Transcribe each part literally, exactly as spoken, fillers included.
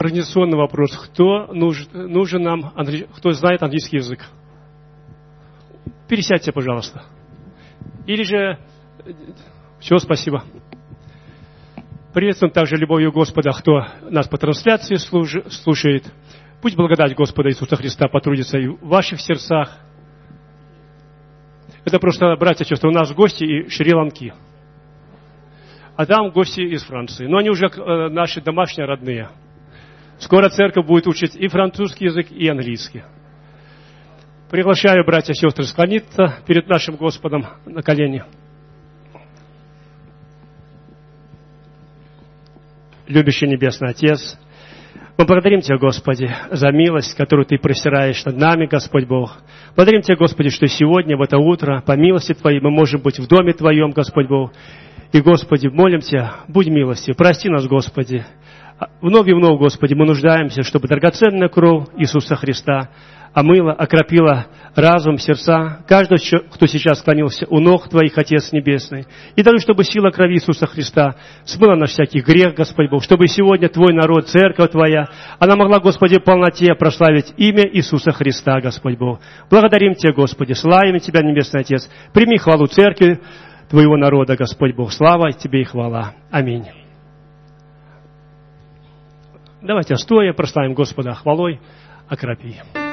организационный вопрос. Кто нужен, нужен нам, кто знает английский язык? Пересядьте, пожалуйста. Или же... Все, спасибо. Приветствуем также любовью Господа, кто нас по трансляции слушает. Пусть благодать Господа Иисуса Христа потрудится и в ваших сердцах. Это просто, братья и сестры, у нас гости из Шри-Ланки. А там гости из Франции. Но они уже э, наши домашние, родные. Скоро церковь будет учить и французский язык, и английский. Приглашаю, братья и сестры, склониться перед нашим Господом на колени. Любящий Небесный Отец, мы благодарим Тебя, Господи, за милость, которую Ты простираешь над нами, Господь Бог. Благодарим Тебя, Господи, что сегодня, в это утро, по милости Твоей, мы можем быть в доме Твоем, Господь Бог. И, Господи, молим Тебя, будь милостив, прости нас, Господи. Вновь и вновь, Господи, мы нуждаемся, чтобы драгоценная кровь Иисуса Христа омыла, окропила разум, сердца каждого, кто сейчас склонился у ног Твоих, Отец Небесный. И даже чтобы сила крови Иисуса Христа смыла наш всякий грех, Господь Бог, чтобы сегодня Твой народ, церковь Твоя, она могла, Господи, в полноте прославить имя Иисуса Христа, Господь Бог. Благодарим Тебя, Господи, славим Тебя, Небесный Отец. Прими хвалу церкви Твоего народа, Господь Бог. Слава Тебе и хвала. Аминь. Давайте стоя прославим Господа хвалой, окропи.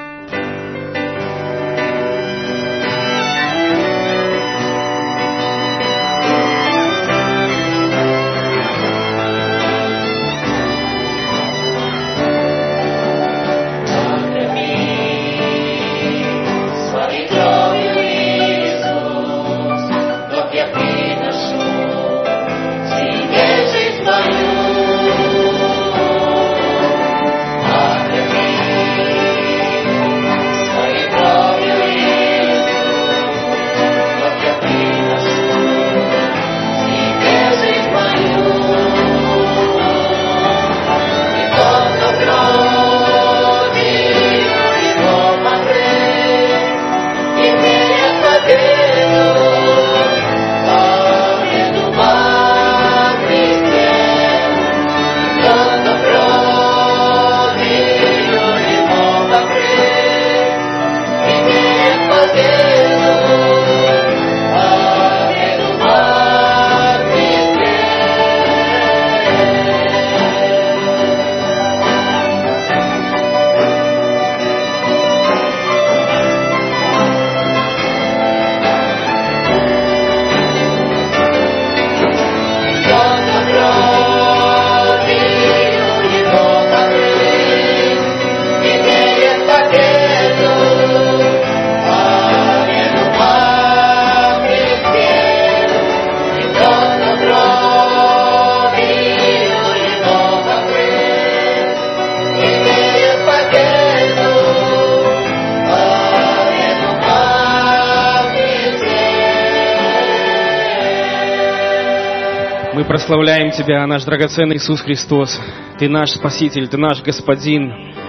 Мы прославляем Тебя, наш драгоценный Иисус Христос. Ты наш Спаситель, Ты наш Господин.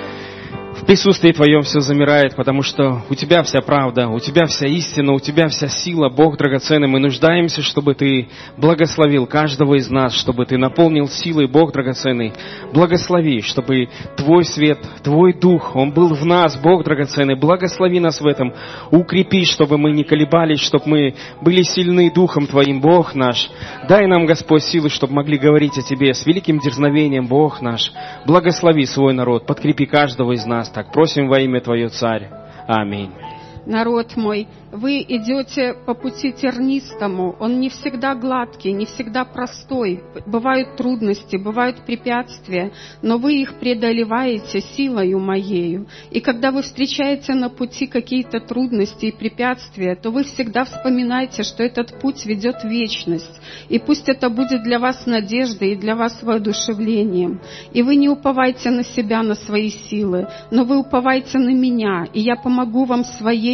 В присутствии Твоем все замирает, потому что у Тебя вся правда, у Тебя вся истина, у Тебя вся сила, Бог драгоценный. Мы нуждаемся, чтобы Ты благословил каждого из нас, чтобы Ты наполнил силой, Бог драгоценный. Благослови, чтобы Твой свет, Твой Дух, Он был в нас, Бог драгоценный. Благослови нас в этом, укрепи, чтобы мы не колебались, чтобы мы были сильны Духом Твоим, Бог наш. Дай нам, Господь, силы, чтобы могли говорить о Тебе с великим дерзновением, Бог наш. Благослови свой народ, подкрепи каждого из нас. Так просим во имя Твое, Царь. Аминь. Народ мой, вы идете по пути тернистому, он не всегда гладкий, не всегда простой, бывают трудности, бывают препятствия, но вы их преодолеваете силою моею. И когда вы встречаете на пути какие-то трудности и препятствия, то вы всегда вспоминайте, что этот путь ведет в вечность, и пусть это будет для вас надеждой и для вас воодушевлением. И вы не уповайте на себя, на свои силы, но вы уповайте на Меня, и Я помогу вам своей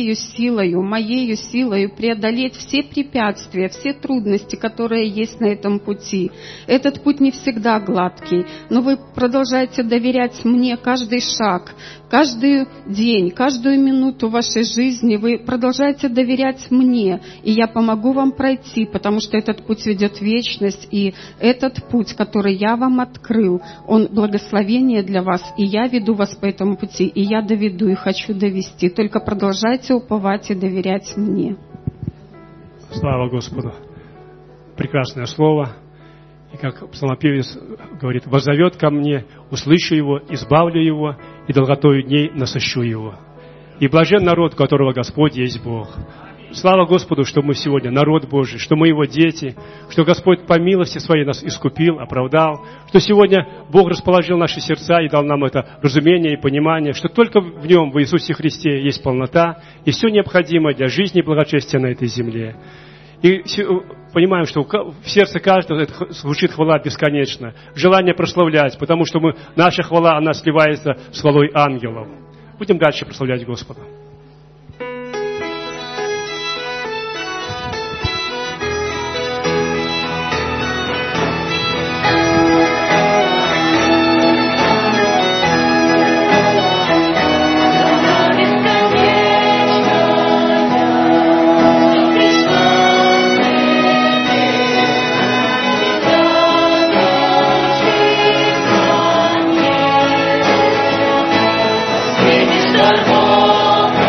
Твоею силою, моею силою преодолеть все препятствия, все трудности, которые есть на этом пути. Этот путь не всегда гладкий, но Вы продолжаете доверять мне каждый шаг, каждый день, каждую минуту вашей жизни. Вы продолжаете доверять мне, и я помогу вам пройти, потому что этот путь ведет в вечность, и этот путь, который я вам открыл, он благословение для вас, и я веду вас по этому пути, и я доведу, и хочу довести. Только продолжайте уповать и доверять мне. Слава Господу! Прекрасное слово. И как псалмопевец говорит: «Воззовет ко мне, услышу его, избавлю его, и долготою дней насыщу его». И блажен народ, у которого Господь есть Бог. Слава Господу, что мы сегодня народ Божий, что мы Его дети, что Господь по милости Своей нас искупил, оправдал, что сегодня Бог расположил наши сердца и дал нам это разумение и понимание, что только в Нем, в Иисусе Христе, есть полнота и все необходимое для жизни и благочестия на этой земле. И понимаем, что в сердце каждого звучит хвала бесконечно, желание прославлять, потому что мы, наша хвала, она сливается с хвалой ангелов. Будем дальше прославлять Господа. Dar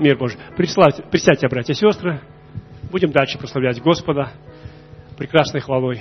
мир Божий. Приславьте, присядьте, братья и сестры. Будем дальше прославлять Господа прекрасной хвалой.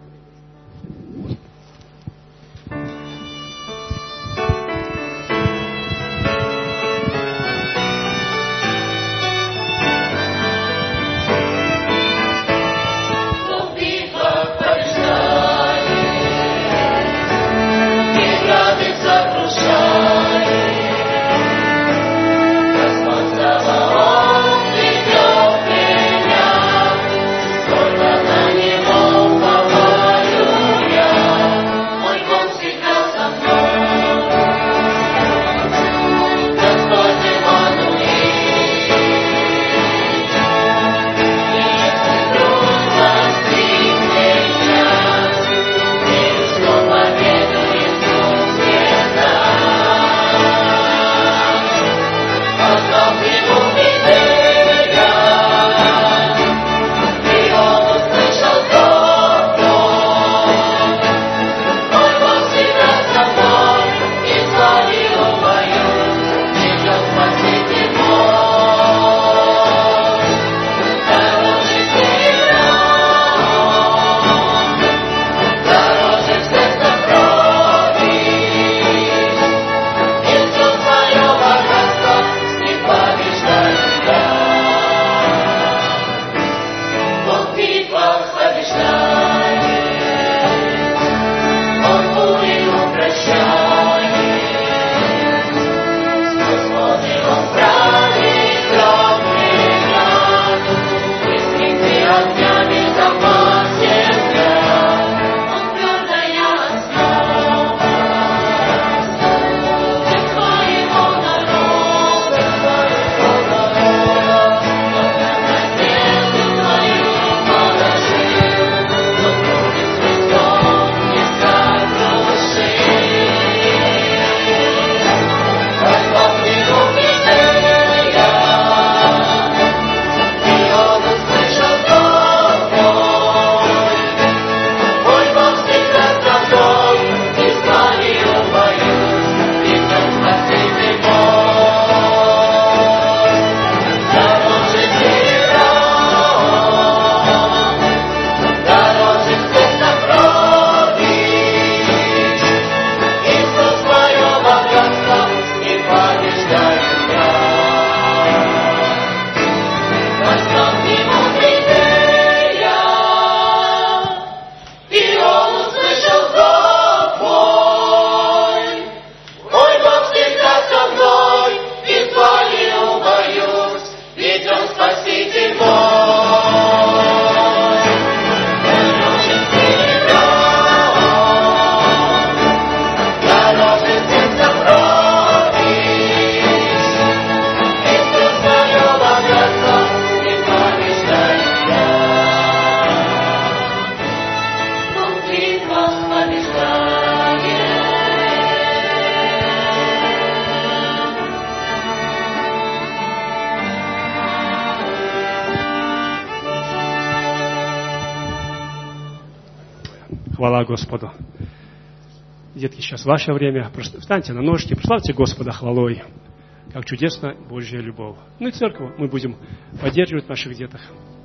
Хвала Господу. Детки, сейчас ваше время. Встаньте на ножки, прославьте Господа хвалой. Как чудесна Божья любовь. Ну и церковь мы будем поддерживать наших деток.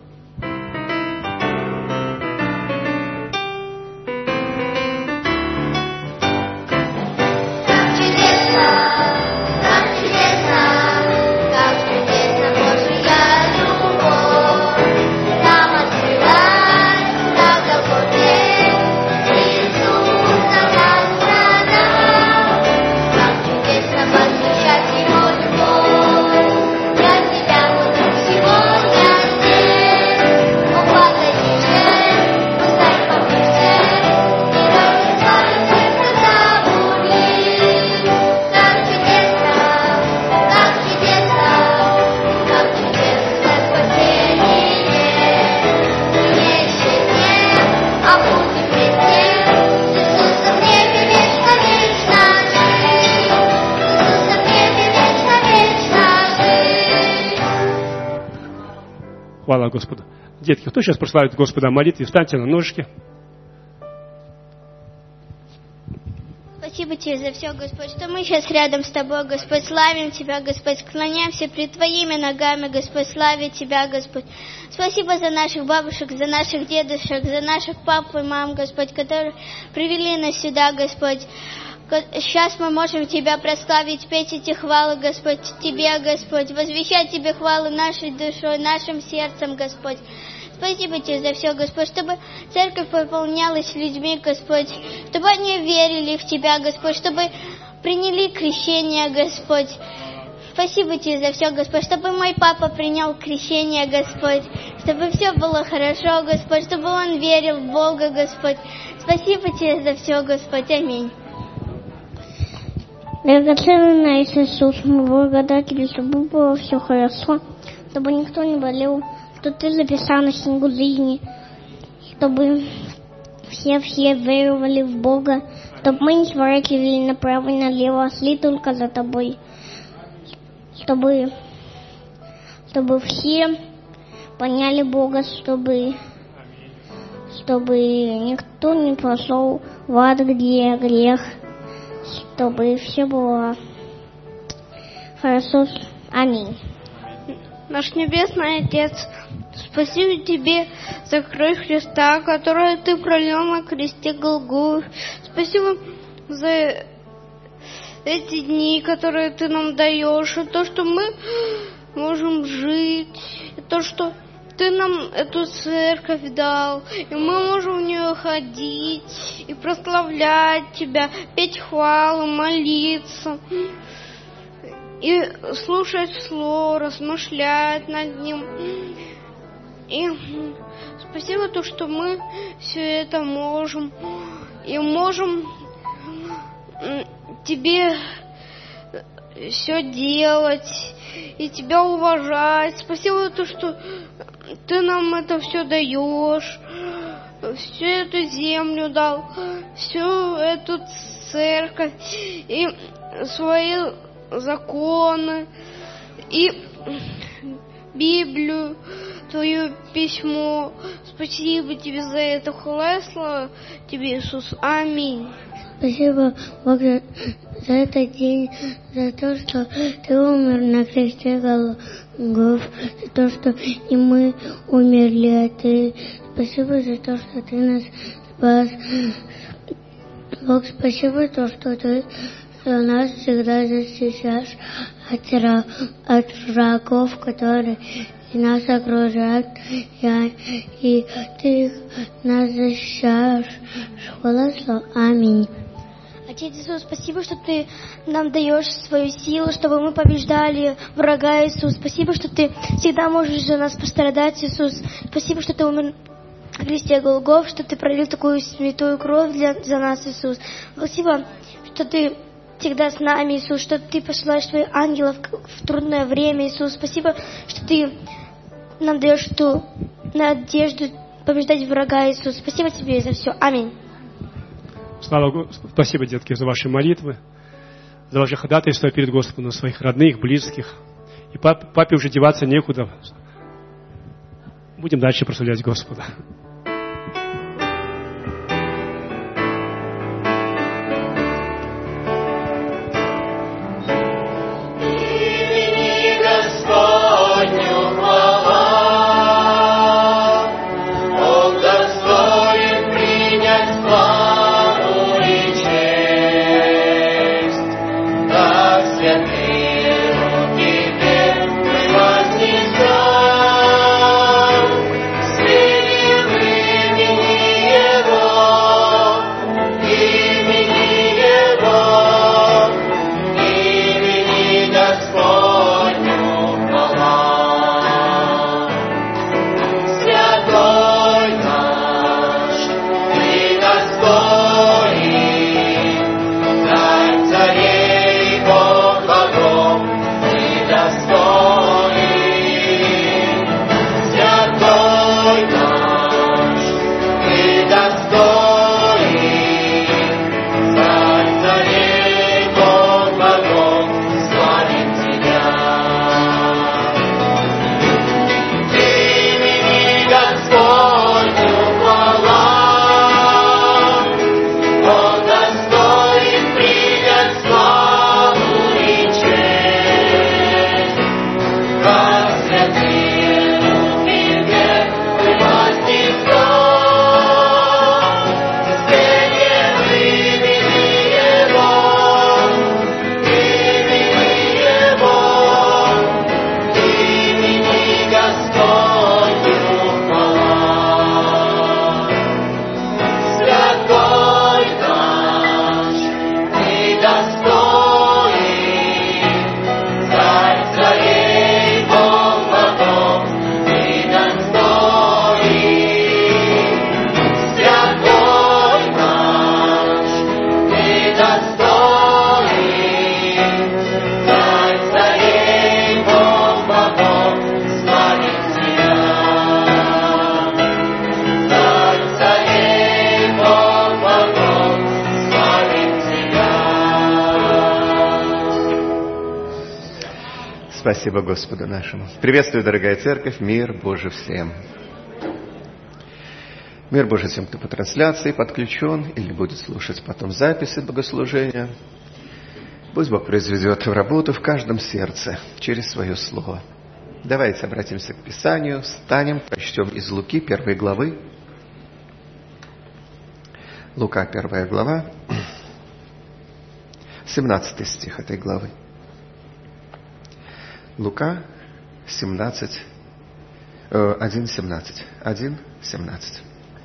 Хвала Господу. Детки, кто сейчас прославит Господа в молитве, встаньте на ножки. спасибо Тебе за все, Господь, что мы сейчас рядом с Тобой, Господь, славим Тебя, Господь, склоняемся пред Твоими ногами, Господь, славим Тебя, Господь. Спасибо за наших бабушек, за наших дедушек, за наших пап и мам, Господь, которые привели нас сюда, Господь. Сейчас мы можем Тебя прославить, петь эти хвалы, Господь, Тебе, Господь, возвещать Тебе хвалы нашей душой, нашим сердцем, Господь. Спасибо Тебе за все, Господь, чтобы церковь пополнялась людьми, Господь, чтобы они верили в Тебя, Господь, чтобы приняли крещение, Господь. Спасибо Тебе за все, Господь, чтобы мой папа принял крещение, Господь, чтобы все было хорошо, Господь, чтобы он верил в Бога, Господь. Спасибо Тебе за все, Господь. Аминь. Драгоценный Иисус, мы благодарим Тебе, чтобы было все хорошо, чтобы никто не болел, что Ты записал на книгу жизни, чтобы все-все веровали в Бога, чтобы мы не сворачивали направо и налево, а шли только за Тобой, чтобы, чтобы все поняли Бога, чтобы, чтобы никто не пошел в ад, где грех, чтобы все было хорошо. Аминь. Наш Небесный Отец, спасибо Тебе за кровь Христа, которую Ты пролил на кресте Голгофы. Спасибо за эти дни, которые Ты нам даешь, и то, что мы можем жить, и то, что Ты нам эту церковь дал, и мы можем в нее ходить и прославлять Тебя, петь хвалы, молиться и слушать Слово, размышлять над ним. И спасибо то, что мы все это можем, и можем Тебе все делать, и Тебя уважать. Спасибо то, что Ты нам это все даешь, всю эту землю дал, всю эту церковь, и свои законы, и Библию, Твое письмо. Спасибо Тебе за это. Хвала и слава Тебе, Иисус. Аминь. Спасибо, Бог, за, за этот день, за то, что Ты умер на кресте Голгофы, за то, что и мы умерли, а Ты. Спасибо за то, что Ты нас спас. Бог, спасибо за то, что Ты нас всегда защищаешь от, от врагов, которые нас окружают, и, и Ты нас защищаешь. Хвала, слава. Аминь. Отец Иисус, спасибо, что Ты нам даешь свою силу, чтобы мы побеждали врага, Иисус. Спасибо, что Ты всегда можешь за нас пострадать, Иисус. Спасибо, что Ты умер на кресте Голгофы, что Ты пролил такую святую кровь для, за нас, Иисус. Спасибо, что Ты всегда с нами, Иисус, что Ты посылаешь Твоих ангелов в трудное время, Иисус. Спасибо, что Ты нам даешь ту надежду побеждать врага, Иисус. Спасибо Тебе за все. Аминь. Слава Господу. Спасибо, детки, за ваши молитвы, за ваше ходатайство перед Господом, своих родных, близких. И пап, папе уже деваться некуда. Будем дальше прославлять Господа. Вознесем, Спасибо Господу нашему. Приветствую, дорогая церковь, мир Божий всем. Мир Божий всем, кто по трансляции подключен или будет слушать потом записи богослужения. Пусть Бог произведет работу в каждом сердце через свое слово. Давайте обратимся к Писанию, встанем, прочтем из Луки первой главы. Лука первая глава, семнадцатый стих этой главы. Лука семнадцать, один семнадцать. один семнадцать.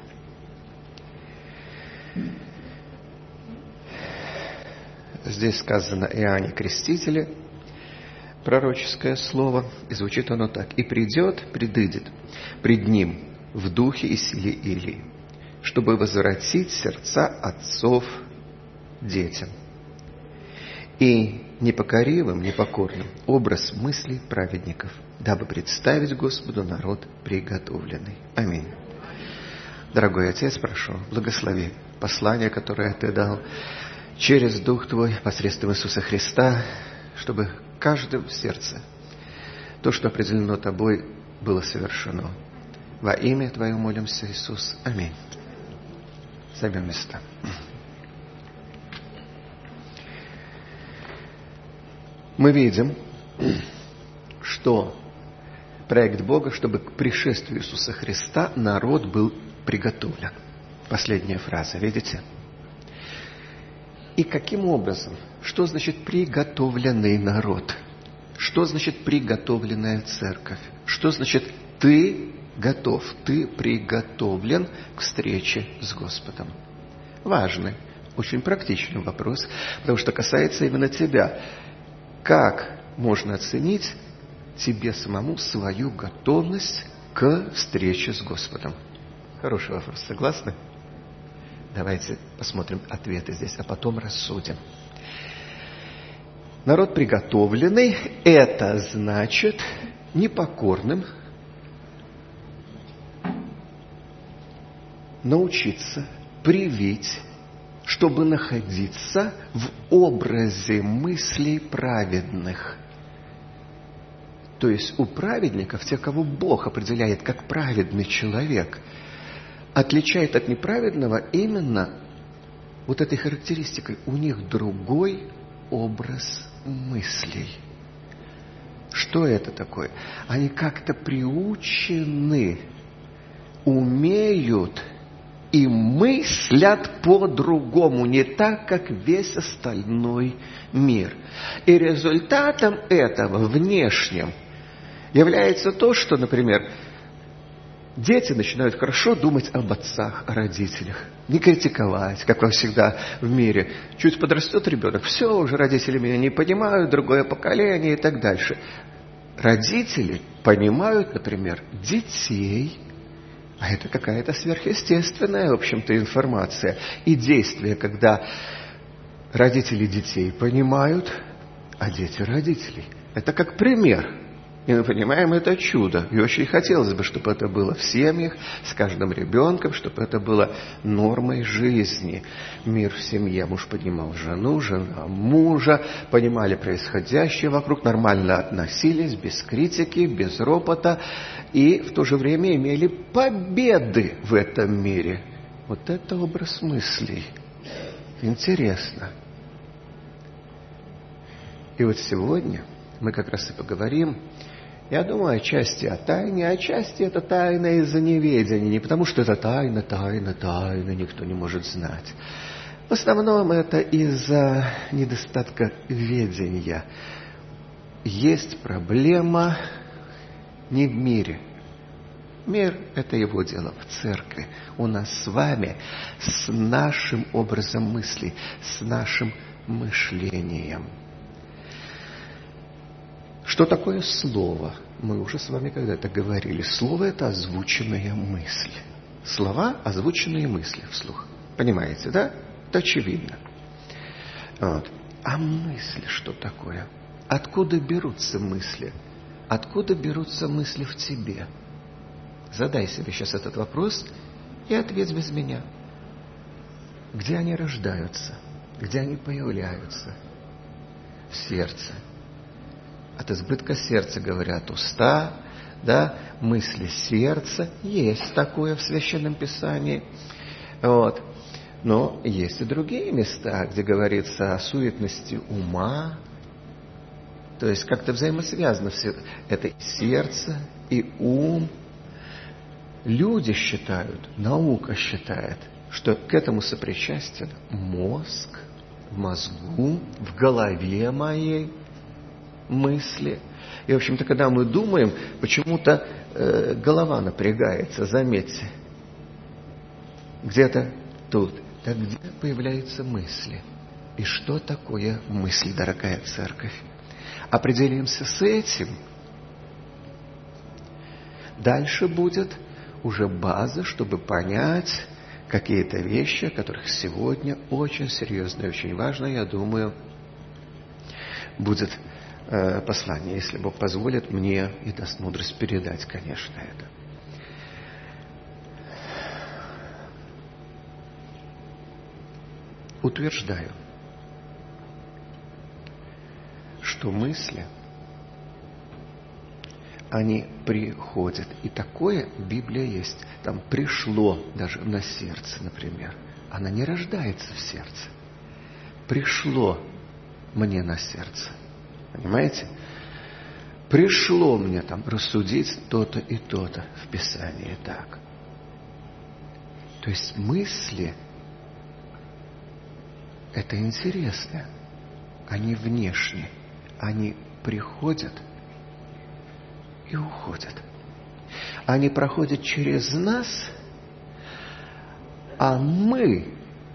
Здесь сказано Иоанне Крестителе, пророческое слово, и звучит оно так. «И придет, предыдет пред ним в духе и силе Илии, чтобы возвратить сердца отцов детям, и непокоривым, непокорным образ мыслей праведников, дабы представить Господу народ приготовленный». Аминь. Дорогой Отец, прошу, благослови послание, которое Ты дал через Дух Твой посредством Иисуса Христа, чтобы в каждом сердце то, что определено Тобой, было совершено. Во имя Твое молимся, Иисус. Аминь. Займем места. Мы видим, что проект Бога, чтобы к пришествию Иисуса Христа народ был приготовлен. Последняя фраза, видите? И каким образом? Что значит приготовленный народ? Что значит приготовленная церковь? Что значит ты готов, ты приготовлен к встрече с Господом? Важный, очень практичный вопрос, потому что касается именно тебя. Как можно оценить тебе самому свою готовность к встрече с Господом? Хороший вопрос, согласны? Давайте посмотрим ответы здесь, а потом рассудим. Народ приготовленный – это значит непокорным научиться привить, чтобы находиться в образе мыслей праведных. То есть у праведников, тех, кого Бог определяет как праведный человек, отличает от неправедного именно вот этой характеристикой. У них другой образ мыслей. Что это такое? Они как-то приучены, умеют и мыслят по-другому, не так, как весь остальной мир. И результатом этого внешним является то, что, например, дети начинают хорошо думать об отцах, о родителях, не критиковать, как во всегда в мире. Чуть подрастет ребенок, все, уже родители меня не понимают, другое поколение и так дальше. Родители понимают, например, детей, а это какая-то сверхъестественная, в общем-то, информация и действия, когда родители детей понимают, а дети родителей. Это как пример. И мы понимаем, это чудо. И очень хотелось бы, чтобы это было в семьях, с каждым ребенком, чтобы это было нормой жизни. Мир в семье. Муж понимал жену, жена мужа, понимали происходящее вокруг, нормально относились, без критики, без ропота, и в то же время имели победы в этом мире. Вот это образ мыслей. Интересно. И вот сегодня мы как раз и поговорим, я думаю, отчасти о тайне, отчасти это тайна из-за неведения. Не потому, что это тайна, тайна, тайна, никто не может знать. В основном это из-за недостатка ведения. Есть проблема не в мире. Мир – это его дело в церкви. У нас с вами, с нашим образом мыслей, с нашим мышлением. Что такое слово? Мы уже с вами когда-то говорили. Слово – это озвученная мысль. Слова – озвученные мысли вслух. Понимаете, да? Это очевидно. Вот. А мысли что такое? Откуда берутся мысли? Откуда берутся мысли в тебе? Задай себе сейчас этот вопрос и ответь без меня. Где они рождаются? Где они появляются? В сердце. От избытка сердца говорят уста, да, мысли сердца. Есть такое в Священном Писании. Вот. Но есть и другие места, где говорится о суетности ума. То есть как-то взаимосвязано все это и сердце, и ум. Люди считают, наука считает, что к этому сопричастен мозг, в мозгу, в голове моей мысли. И, в общем-то, когда мы думаем, почему-то э, голова напрягается, заметьте. Где-то тут. Так где появляются мысли? И что такое мысль, дорогая церковь? Определимся с этим. Дальше будет уже база, чтобы понять какие-то вещи, о которых сегодня очень серьезно и очень важно, я думаю, будет э, послание, если Бог позволит мне и даст мудрость передать, конечно, это. Утверждаю, что мысли, они приходят. И такое в Библии есть. Там пришло даже на сердце, например. Она не рождается в сердце. Пришло мне на сердце. Понимаете? Пришло мне там рассудить то-то и то-то в Писании так. То есть мысли — это интересно. Они внешние. Они приходят и уходят. Они проходят через нас, а мы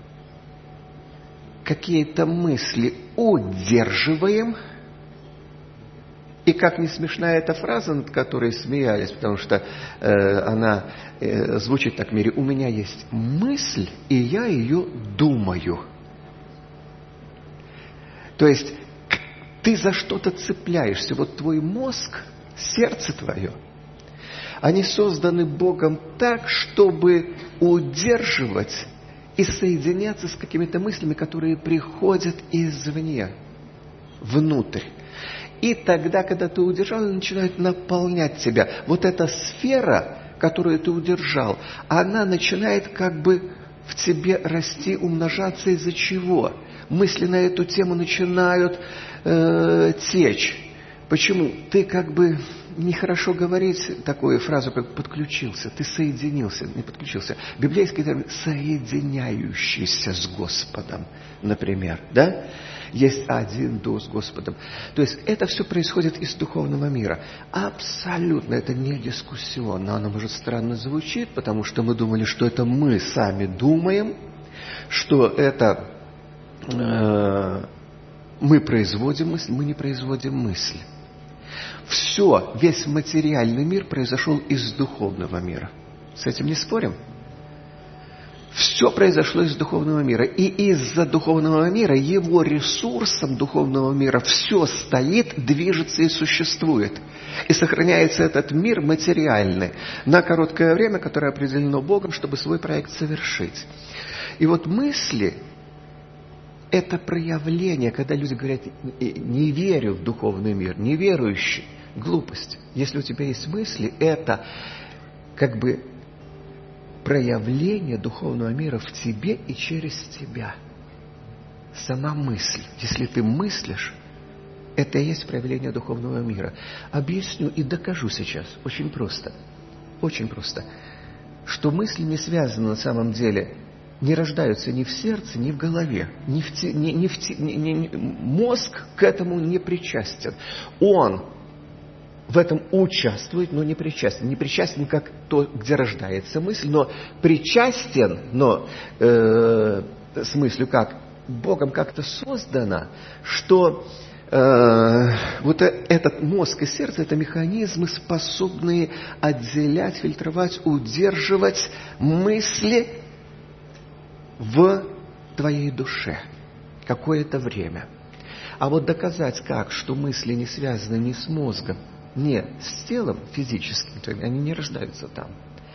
какие-то мысли удерживаем. И как не смешна эта фраза, над которой смеялись, потому что э, она э, звучит так в мире. У меня есть мысль, и я ее думаю. То есть ты за что-то цепляешься. Вот твой мозг, сердце твое, они созданы Богом так, чтобы удерживать и соединяться с какими-то мыслями, которые приходят извне, внутрь. И тогда, когда ты удержал, они начинают наполнять тебя. Вот эта сфера, которую ты удержал, она начинает как бы в тебе расти, умножаться. Из-за чего? Мысли на эту тему начинают э, течь. Почему? Ты как бы, нехорошо говорить такую фразу, как подключился. Ты соединился, не подключился. Библейский термин соединяющийся с Господом, например, да? Есть один дух с Господом. То есть это все происходит из духовного мира. Абсолютно это не дискуссионно. Оно, может, странно звучит, потому что мы думали, что это мы сами думаем, что это э, мы производим мысль, мы не производим мысль. Все, весь материальный мир произошел из духовного мира. С этим не спорим? Все произошло из духовного мира. И из-за духовного мира, его ресурсом духовного мира, все стоит, движется и существует. И сохраняется этот мир материальный на короткое время, которое определено Богом, чтобы свой проект совершить. И вот мысли – это проявление, когда люди говорят: не верю в духовный мир, неверующий, глупость. Если у тебя есть мысли, это как бы проявление духовного мира в тебе и через тебя. Сама мысль. Если ты мыслишь, это и есть проявление духовного мира. Объясню и докажу сейчас. Очень просто. Очень просто. Что мысли не связаны на самом деле, не рождаются ни в сердце, ни в голове. Ни в те, ни, ни в те, ни, ни, мозг к этому не причастен. Он в этом участвует, но не причастен. Не причастен, как то, где рождается мысль, но причастен, но э, с мыслью, как Богом как-то создано, что э, вот этот мозг и сердце — это механизмы, способные отделять, фильтровать, удерживать мысли в твоей душе какое-то время. А вот доказать как, что мысли не связаны ни с мозгом, не с телом физическим, они не рождаются там.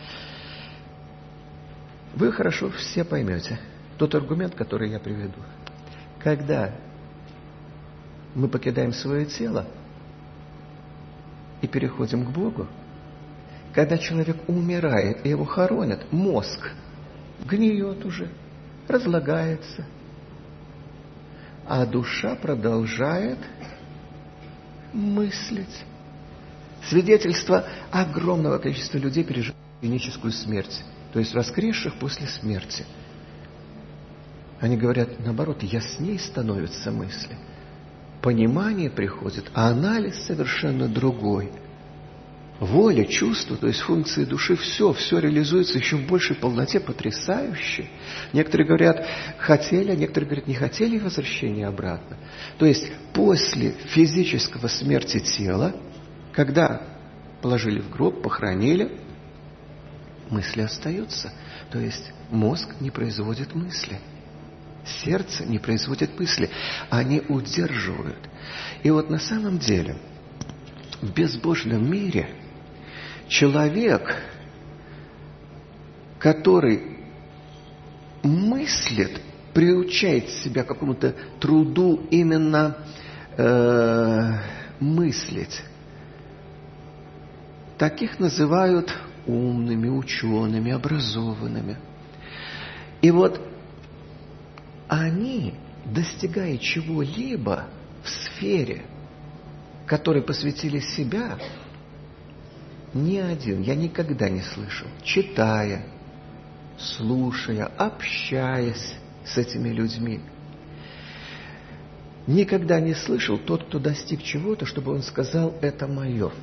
Вы хорошо все поймете тот аргумент, который я приведу. Когда мы покидаем свое тело, и переходим к Богу, когда человек умирает и его хоронят, мозг гниет уже, разлагается, а душа продолжает мыслить. Свидетельство огромного количества людей, переживших клиническую смерть, то есть воскресших после смерти. Они говорят, наоборот, ясней становятся мысли. Понимание приходит, а анализ совершенно другой. Воля, чувство, то есть функции души, все, все реализуется еще в большей полноте, потрясающе. Некоторые говорят, хотели, а некоторые говорят, не хотели возвращения обратно. То есть после физического смерти тела, когда положили в гроб, похоронили, мысли остаются. То есть мозг не производит мысли. Сердце не производит мысли. Они удерживают. И вот на самом деле в безбожном мире человек, который мыслит, приучает себя к какому-то труду именно э, мыслить, таких называют умными, учеными, образованными. И вот они, достигая чего-либо в сфере, которой посвятили себя, ни один, я никогда не слышал, читая, слушая, общаясь с этими людьми, никогда не слышал тот, кто достиг чего-то, чтобы он сказал, это мое.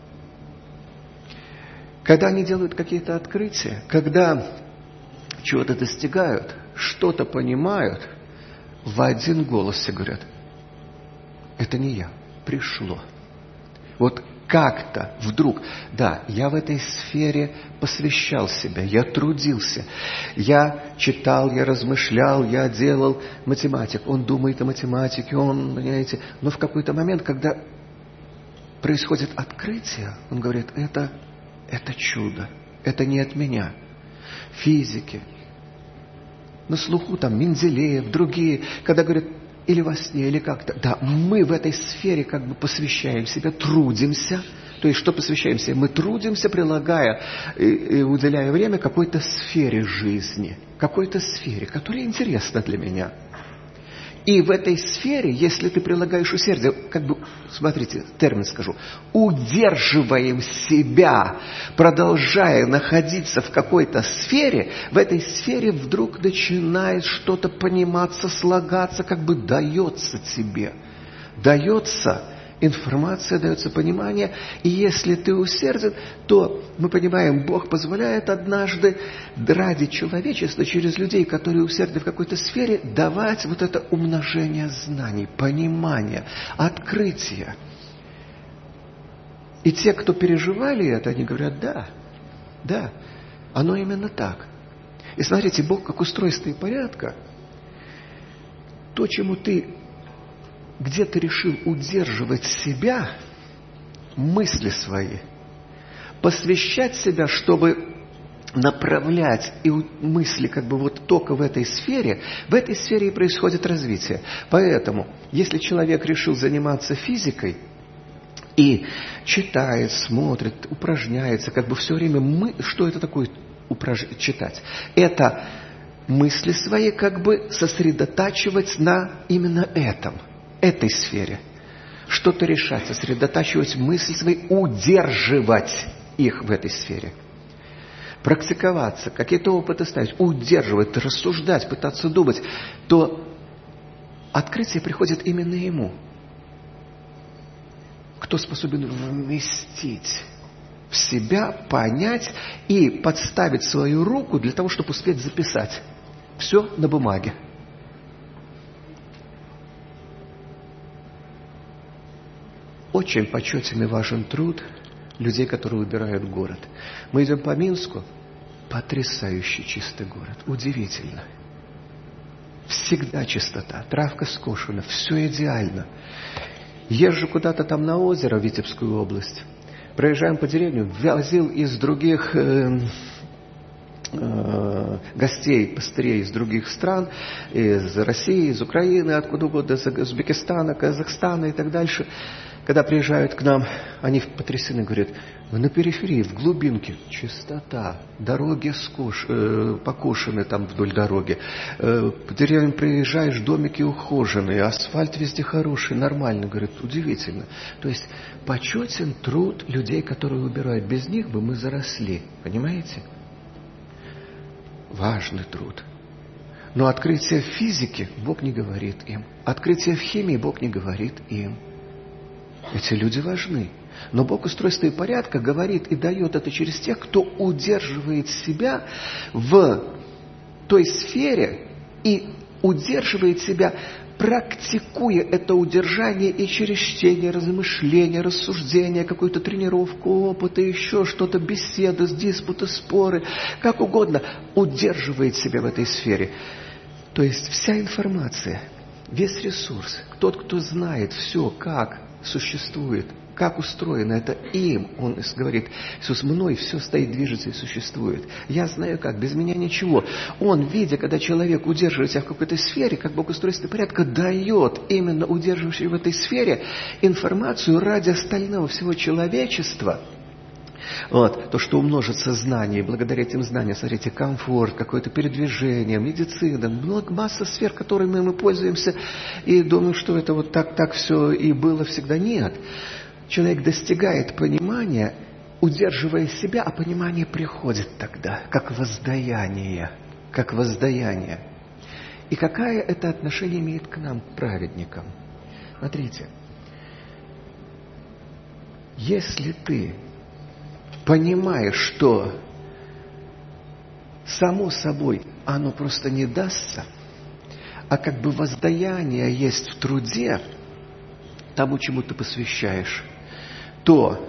Когда они делают какие-то открытия, когда чего-то достигают, что-то понимают, в один голос все говорят, это не я, пришло. Вот как-то вдруг, да, я в этой сфере посвящал себя, я трудился, я читал, я размышлял, я делал математик. Он думает о математике, он, понимаете, но в какой-то момент, когда происходит открытие, он говорит, это, это чудо, это не от меня. Физики, на слуху там Менделеев, другие, когда говорят, или во сне, или как-то. Да, мы в этой сфере как бы посвящаем себя, трудимся. То есть, что посвящаемся? Мы трудимся, прилагая и, и уделяя время какой-то сфере жизни, какой-то сфере, которая интересна для меня. И в этой сфере, если ты прилагаешь усердие, как бы, смотрите, термин скажу, удерживаем себя, продолжая находиться в какой-то сфере, в этой сфере вдруг начинает что-то пониматься, слагаться, как бы дается тебе. Дается информация, дается понимание, и если ты усерден, то, мы понимаем, Бог позволяет однажды ради человечества, через людей, которые усердны в какой-то сфере, давать вот это умножение знаний, понимания, открытия. И те, кто переживали это, они говорят, да, да, оно именно так. И смотрите, Бог как устройство и порядка, то, чему ты где ты решил удерживать себя, мысли свои, посвящать себя, чтобы направлять и мысли как бы вот только в этой сфере, в этой сфере и происходит развитие. Поэтому, если человек решил заниматься физикой и читает, смотрит, упражняется, как бы все время, мы, что это такое упраж... читать? Это мысли свои как бы сосредотачивать на именно этом. Этой сфере. Что-то решать, сосредотачивать мысли свои, удерживать их в этой сфере. Практиковаться, какие-то опыты ставить, удерживать, рассуждать, пытаться думать, то открытие приходит именно ему. Кто способен вместить в себя, понять и подставить свою руку для того, чтобы успеть записать. Все на бумаге. Очень почетен и важен труд людей, которые выбирают город. Мы идем по Минску. Потрясающий чистый город. Удивительно. Всегда чистота. Травка скошена. Все идеально. Езжу куда-то там на озеро, в Витебскую область. Проезжаем по деревню. Возил из других э, э, гостей, пастырей из других стран. Из России, из Украины, откуда угодно, из Узбекистана, Казахстана и так дальше. Когда приезжают к нам, они потрясены, говорят, на периферии, в глубинке, чистота, дороги скуш, э, покошены там вдоль дороги, э, по деревьям приезжаешь, домики ухоженные, асфальт везде хороший, нормальный, говорят, удивительно. То есть почетен труд людей, которые убирают. Без них бы мы заросли, понимаете? Важный труд. Но открытие в физике Бог не говорит им. Открытие в химии Бог не говорит им. Эти люди важны. Но Бог устройства и порядка говорит и дает это через тех, кто удерживает себя в той сфере и удерживает себя, практикуя это удержание и через чтение, размышления, рассуждения, какую-то тренировку, опыт, еще что-то, беседы, диспуты, споры, как угодно, удерживает себя в этой сфере. То есть вся информация, весь ресурс, тот, кто знает все, как существует, как устроено это им, он говорит, Иисус, мной все стоит, движется и существует. Я знаю как, без меня ничего. Он, видя, когда человек удерживает себя в какой-то сфере, как Бог устройства порядка дает именно удерживающий в этой сфере информацию ради остального всего человечества. Вот, то, что умножится знание, благодаря этим знаниям, смотрите, комфорт, какое-то передвижение, медицина, много, масса сфер, которыми мы пользуемся, и думаем, что это вот так, так все и было всегда. Нет. Человек достигает понимания, удерживая себя, а понимание приходит тогда, как воздаяние, как воздаяние. И какое это отношение имеет к нам, к праведникам? Смотрите, если ты понимаешь, что само собой оно просто не дастся, а как бы воздаяние есть в труде, тому, чему ты посвящаешь, то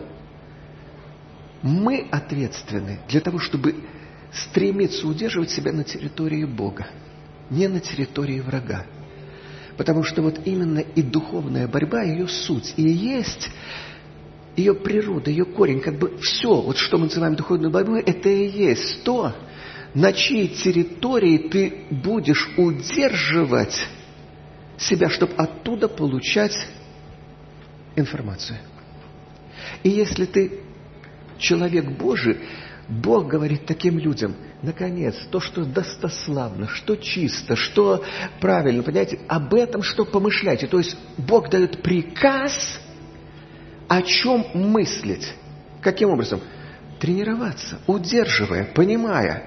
мы ответственны для того, чтобы стремиться удерживать себя на территории Бога, не на территории врага. Потому что вот именно и духовная борьба, ее суть, и есть ее природа, ее корень, как бы все, вот что мы называем духовной борьбой, это и есть то, на чьей территории ты будешь удерживать себя, чтобы оттуда получать информацию. И если ты человек Божий, Бог говорит таким людям, наконец, то, что достославно, что чисто, что правильно, понимаете, об этом что помышляйте. То есть Бог дает приказ, о чем мыслить. Каким образом? Тренироваться, удерживая, понимая.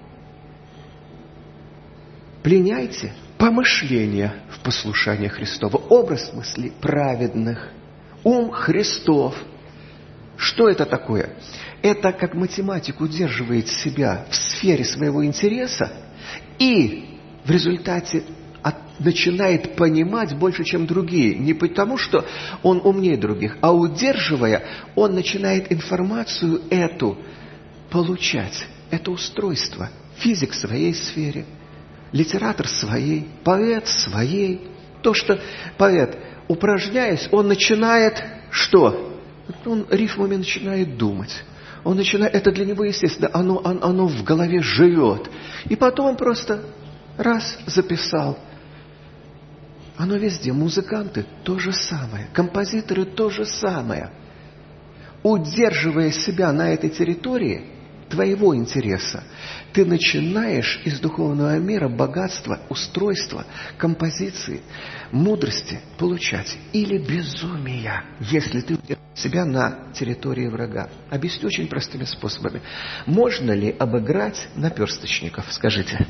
Пленяйте помышления в послушание Христово, образ мыслей праведных, ум Христов. Что это такое? Это как математик удерживает себя в сфере своего интереса и в результате от, начинает понимать больше, чем другие. Не потому, что он умнее других, а удерживая, он начинает информацию эту получать. Это устройство. Физик в своей сфере, литератор в своей, поэт в своей. То, что поэт, упражняясь, он начинает что? Он рифмами начинает думать. Он начинает, это для него естественно, оно, оно, оно в голове живет. И потом просто раз записал. Оно везде. Музыканты то же самое. Композиторы то же самое. Удерживая себя на этой территории твоего интереса, ты начинаешь из духовного мира богатство, устройство, композиции, мудрости получать. Или безумия, если ты удерживаешь себя на территории врага. Объясню очень простыми способами. Можно ли обыграть наперсточников? Скажите.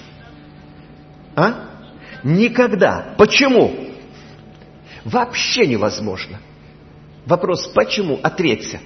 А? Никогда. Почему? Вообще невозможно. Вопрос, почему? Ответьте.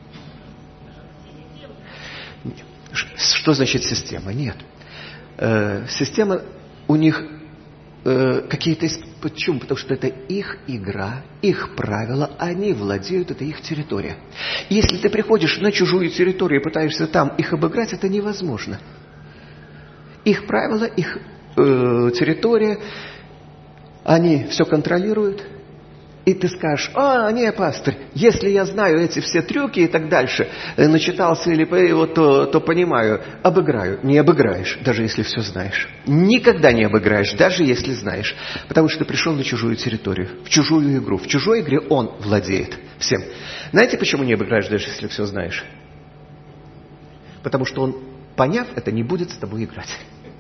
Что значит система? Нет. Э, система у них э, какие-то... Почему? Потому что это их игра, их правила, они владеют, это их территория. Если ты приходишь на чужую территорию и пытаешься там их обыграть, это невозможно. Их правила, их э, территория, они все контролируют, И ты скажешь: а, не, пастор, если я знаю эти все трюки и так дальше, начитался или вот, то, то понимаю, обыграю. Не обыграешь, даже если все знаешь. Никогда не обыграешь, даже если знаешь. Потому что ты пришел на чужую территорию, в чужую игру. В чужой игре он владеет всем. Знаете, почему не обыграешь, даже если все знаешь? Потому что он, поняв это, не будет с тобой играть.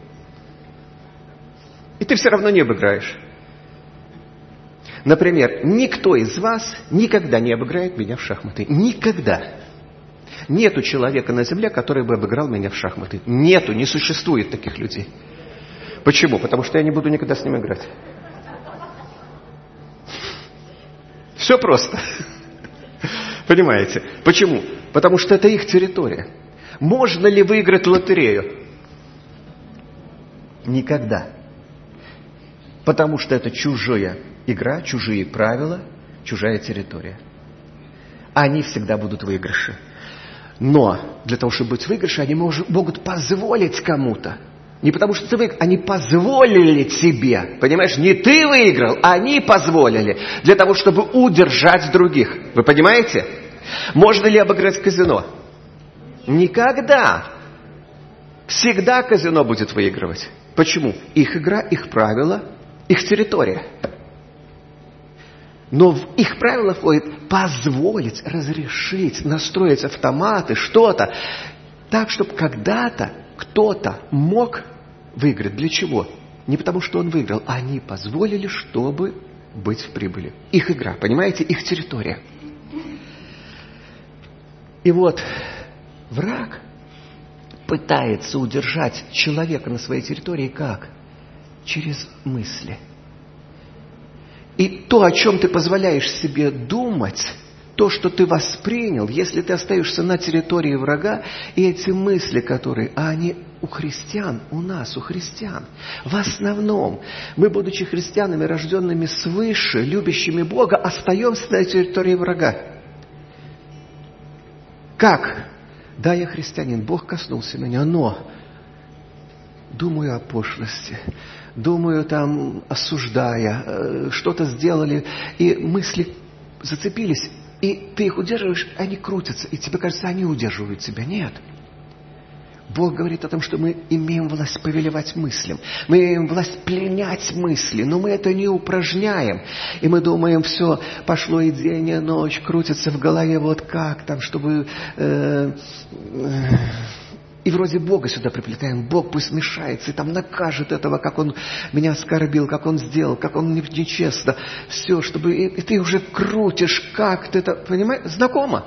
И ты все равно не обыграешь. Например, никто из вас никогда не обыграет меня в шахматы. Никогда. Нету человека на земле, который бы обыграл меня в шахматы. Нету, не существует таких людей. Почему? Потому что я не буду никогда с ним играть. Все просто. Понимаете? Почему? Потому что это их территория. Можно ли выиграть лотерею? Никогда. Потому что это чужая игра, чужие правила, чужая территория. Они всегда будут в выигрыше. Но для того, чтобы быть в выигрыше, они мож, могут позволить кому-то. Не потому что ты выиграл, они позволили тебе. Понимаешь, не ты выиграл, а они позволили. Для того, чтобы удержать других. Вы понимаете? Можно ли обыграть казино? Никогда. Всегда казино будет выигрывать. Почему? Их игра, их правила, их территория. Но в их правила входит позволить, разрешить, настроить автоматы, что-то. Так, чтобы когда-то кто-то мог выиграть. Для чего? Не потому, что он выиграл, а они позволили, чтобы быть в прибыли. Их игра, понимаете? Их территория. И вот враг пытается удержать человека на своей территории как? Через мысли. И то, о чем ты позволяешь себе думать, то, что ты воспринял, если ты остаешься на территории врага, и эти мысли, которые, а они у христиан, у нас, у христиан, в основном, мы, будучи христианами, рожденными свыше, любящими Бога, остаемся на территории врага. Как? Да, я христианин, Бог коснулся меня, но думаю о пошлости, думаю там, осуждая, что-то сделали, и мысли зацепились, и ты их удерживаешь, они крутятся, и тебе кажется, они удерживают тебя. Нет. Бог говорит о том, что мы имеем власть повелевать мыслям. Мы имеем власть пленять мысли, но мы это не упражняем. И мы думаем, все, пошло и день, и ночь, крутится в голове, вот как там, чтобы... Э, э, и вроде Бога сюда приплетаем. Бог пусть вмешается и там накажет этого, как Он меня оскорбил, как Он сделал, как Он нечестно. Все, чтобы... И, и ты уже крутишь, как ты это... Понимаешь? Знакомо?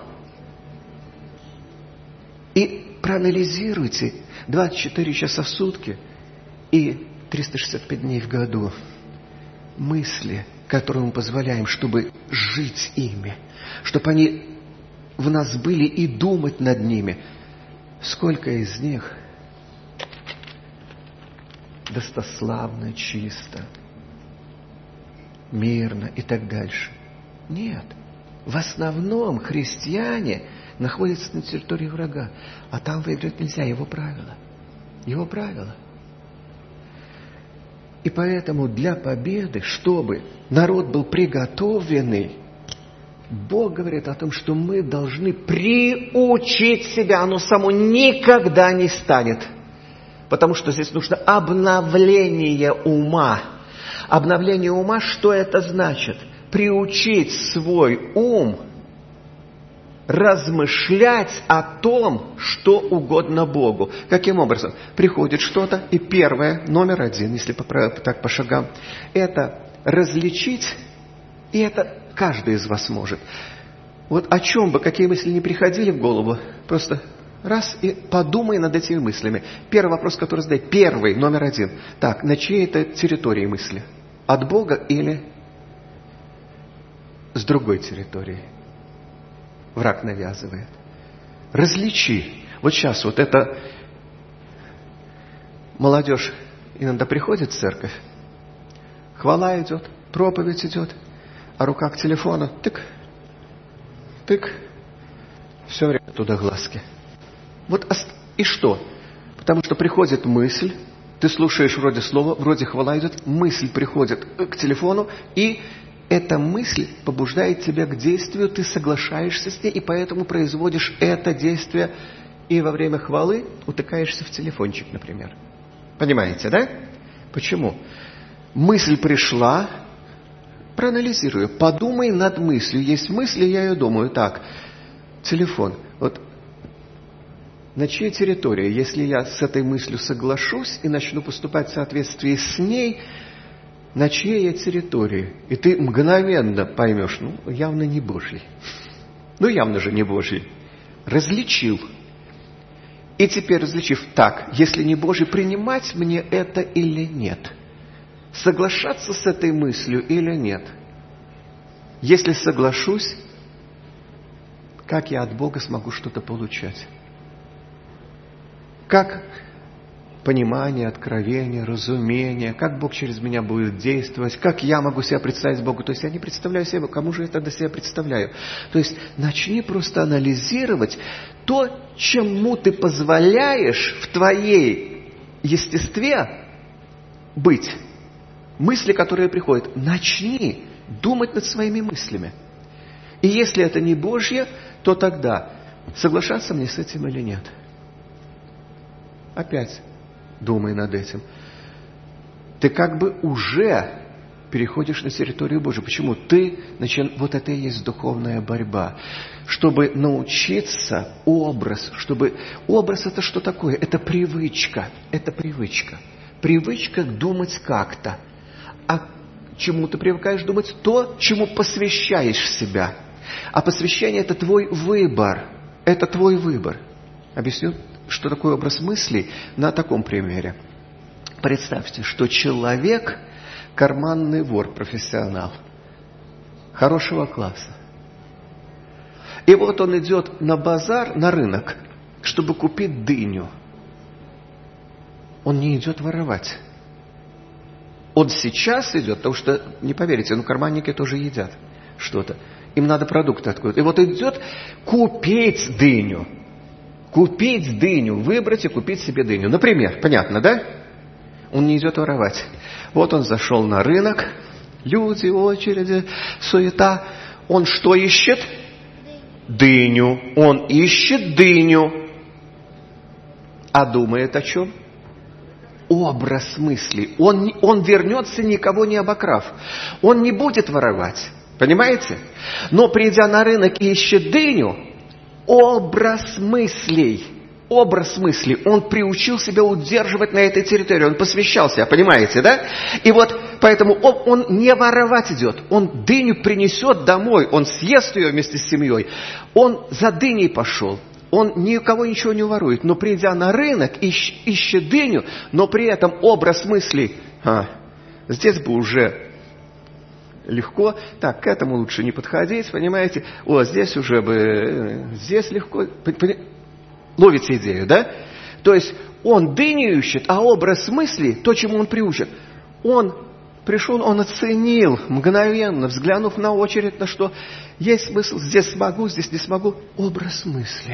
И проанализируйте двадцать четыре часа в сутки и триста шестьдесят пять дней в году мысли, которые мы позволяем, чтобы жить ими, чтобы они в нас были и думать над ними. Сколько из них достославно, чисто, мирно и так дальше? Нет. В основном христиане находятся на территории врага, а там выиграть нельзя, его правила. Его правила. И поэтому для победы, чтобы народ был приготовленный, Бог говорит о том, что мы должны приучить себя. Оно само никогда не станет. Потому что здесь нужно обновление ума. Обновление ума, что это значит? Приучить свой ум размышлять о том, что угодно Богу. Каким образом? Приходит что-то, и первое, номер один, если по, так по шагам, это различить, и это каждый из вас может. Вот о чем бы, какие мысли не приходили в голову, просто раз и подумай над этими мыслями. Первый вопрос, который задай, первый, номер один. Так, на чьей это территории мысли? От Бога или с другой территории? Враг навязывает. Различи. Вот сейчас вот это молодежь иногда приходит в церковь, хвала идет, проповедь идет, а рука к телефону, тык, тык, все время туда глазки. Вот и что? Потому что приходит мысль, ты слушаешь вроде слова, вроде хвала идет, мысль приходит к телефону, и эта мысль побуждает тебя к действию, ты соглашаешься с ней, и поэтому производишь это действие, и во время хвалы утыкаешься в телефончик, например. Понимаете, да? Почему? Мысль пришла, проанализируй, подумай над мыслью. Есть мысли, я ее думаю, так, телефон, вот на чьей территории, если я с этой мыслью соглашусь и начну поступать в соответствии с ней, на чьей я территории? И ты мгновенно поймешь, ну, явно не Божий. Ну, явно же не Божий. Различил. И теперь, различив, так, если не Божий, принимать мне это или нет? Соглашаться с этой мыслью или нет? Если соглашусь, как я от Бога смогу что-то получать? Как понимание, откровение, разумение, как Бог через меня будет действовать, как я могу себя представить Богу. То есть я не представляю себя, кому же я тогда себя представляю? То есть начни просто анализировать то, чему ты позволяешь в твоей естестве быть. Мысли, которые приходят, начни думать над своими мыслями. И если это не Божье, то тогда соглашаться мне с этим или нет? Опять думай над этим. Ты как бы уже переходишь на территорию Божию. Почему? Ты начи... Вот это и есть духовная борьба. Чтобы научиться образ, чтобы... Образ это что такое? Это привычка. Это привычка. Привычка думать как-то. А чему ты привыкаешь думать? То, чему посвящаешь себя. А посвящение это твой выбор. Это твой выбор. Объясню, что такое образ мыслей на таком примере. Представьте, что человек карманный вор, профессионал, хорошего класса. И вот он идет на базар, на рынок, чтобы купить дыню. Он не идет воровать. Он сейчас идет, потому что, не поверите, ну карманники тоже едят что-то. Им надо продукты откуда-то. И вот идет купить дыню. Купить дыню, выбрать и купить себе дыню. Например, понятно, да? Он не идет воровать. Вот он зашел на рынок, люди, очереди, суета. Он что ищет? Дыню. Он ищет дыню. А думает о чем? Образ мысли. Он, он вернется, никого не обокрав. Он не будет воровать. Понимаете? Но придя на рынок и ищет дыню, образ мыслей, образ мыслей, он приучил себя удерживать на этой территории, он посвящал себя, понимаете, да? И вот поэтому он, он не воровать идет, он дыню принесет домой, он съест ее вместе с семьей, он за дыней пошел, он никого ничего не ворует, но придя на рынок, ищ, ищет дыню, но при этом образ мыслей, а, здесь бы уже... Легко, так, к этому лучше не подходить, понимаете? О, здесь уже бы, здесь легко. Ловите идею, да? То есть он дыню ищет, а образ мысли, то, чему он приучен, он пришел, он оценил, мгновенно, взглянув на очередь, на что есть смысл, здесь смогу, здесь не смогу. Образ мысли.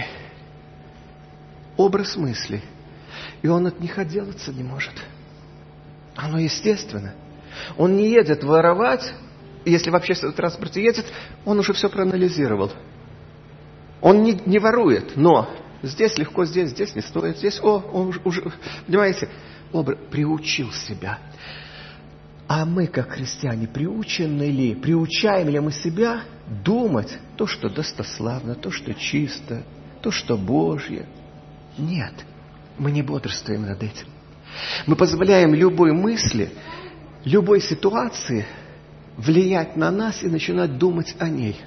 Образ мысли. И он от них отделаться не может. Оно естественно. Он не едет воровать. Если в общественном транспорте едет, он уже все проанализировал. Он не, не ворует, но здесь легко, здесь, здесь не стоит, здесь, о, он уже, понимаете, образ, приучил себя. А мы, как христиане, приучены ли, приучаем ли мы себя думать то, что достославно, то, что чисто, то, что Божье? Нет, мы не бодрствуем над этим. Мы позволяем любой мысли, любой ситуации влиять на нас и начинать думать о ней.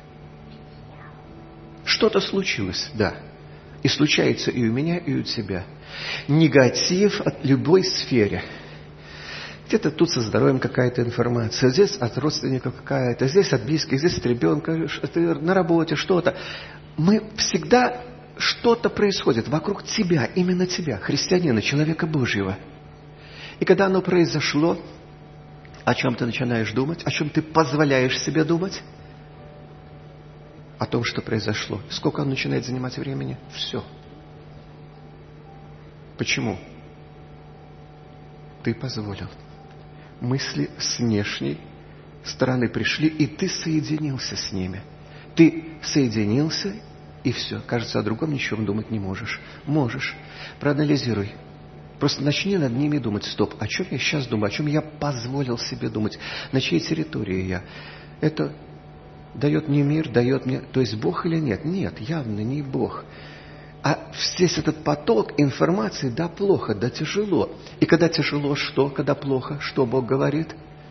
Что-то случилось, да. И случается и у меня, и у тебя. Негатив от любой сфере. Где-то тут со здоровьем какая-то информация, здесь от родственников какая-то, здесь от близких, здесь от ребенка, на работе что-то. Мы всегда, что-то происходит вокруг тебя, именно тебя, христианина, человека Божьего. И когда оно произошло, о чем ты начинаешь думать? О чем ты позволяешь себе думать? О том, что произошло. Сколько оно начинает занимать времени? Все. Почему? Ты позволил. Мысли с внешней стороны пришли, и ты соединился с ними. Ты соединился, и все. Кажется, о другом ничего думать не можешь. Можешь. Проанализируй. Просто начни над ними думать. Стоп, о чем я сейчас думаю? О чем я позволил себе думать? На чьей территории я? Это дает мне мир, дает мне... То есть Бог или нет? Нет, явно не Бог. А здесь этот поток информации, да, плохо, да, тяжело. И когда тяжело, что? Когда плохо, что Бог говорит?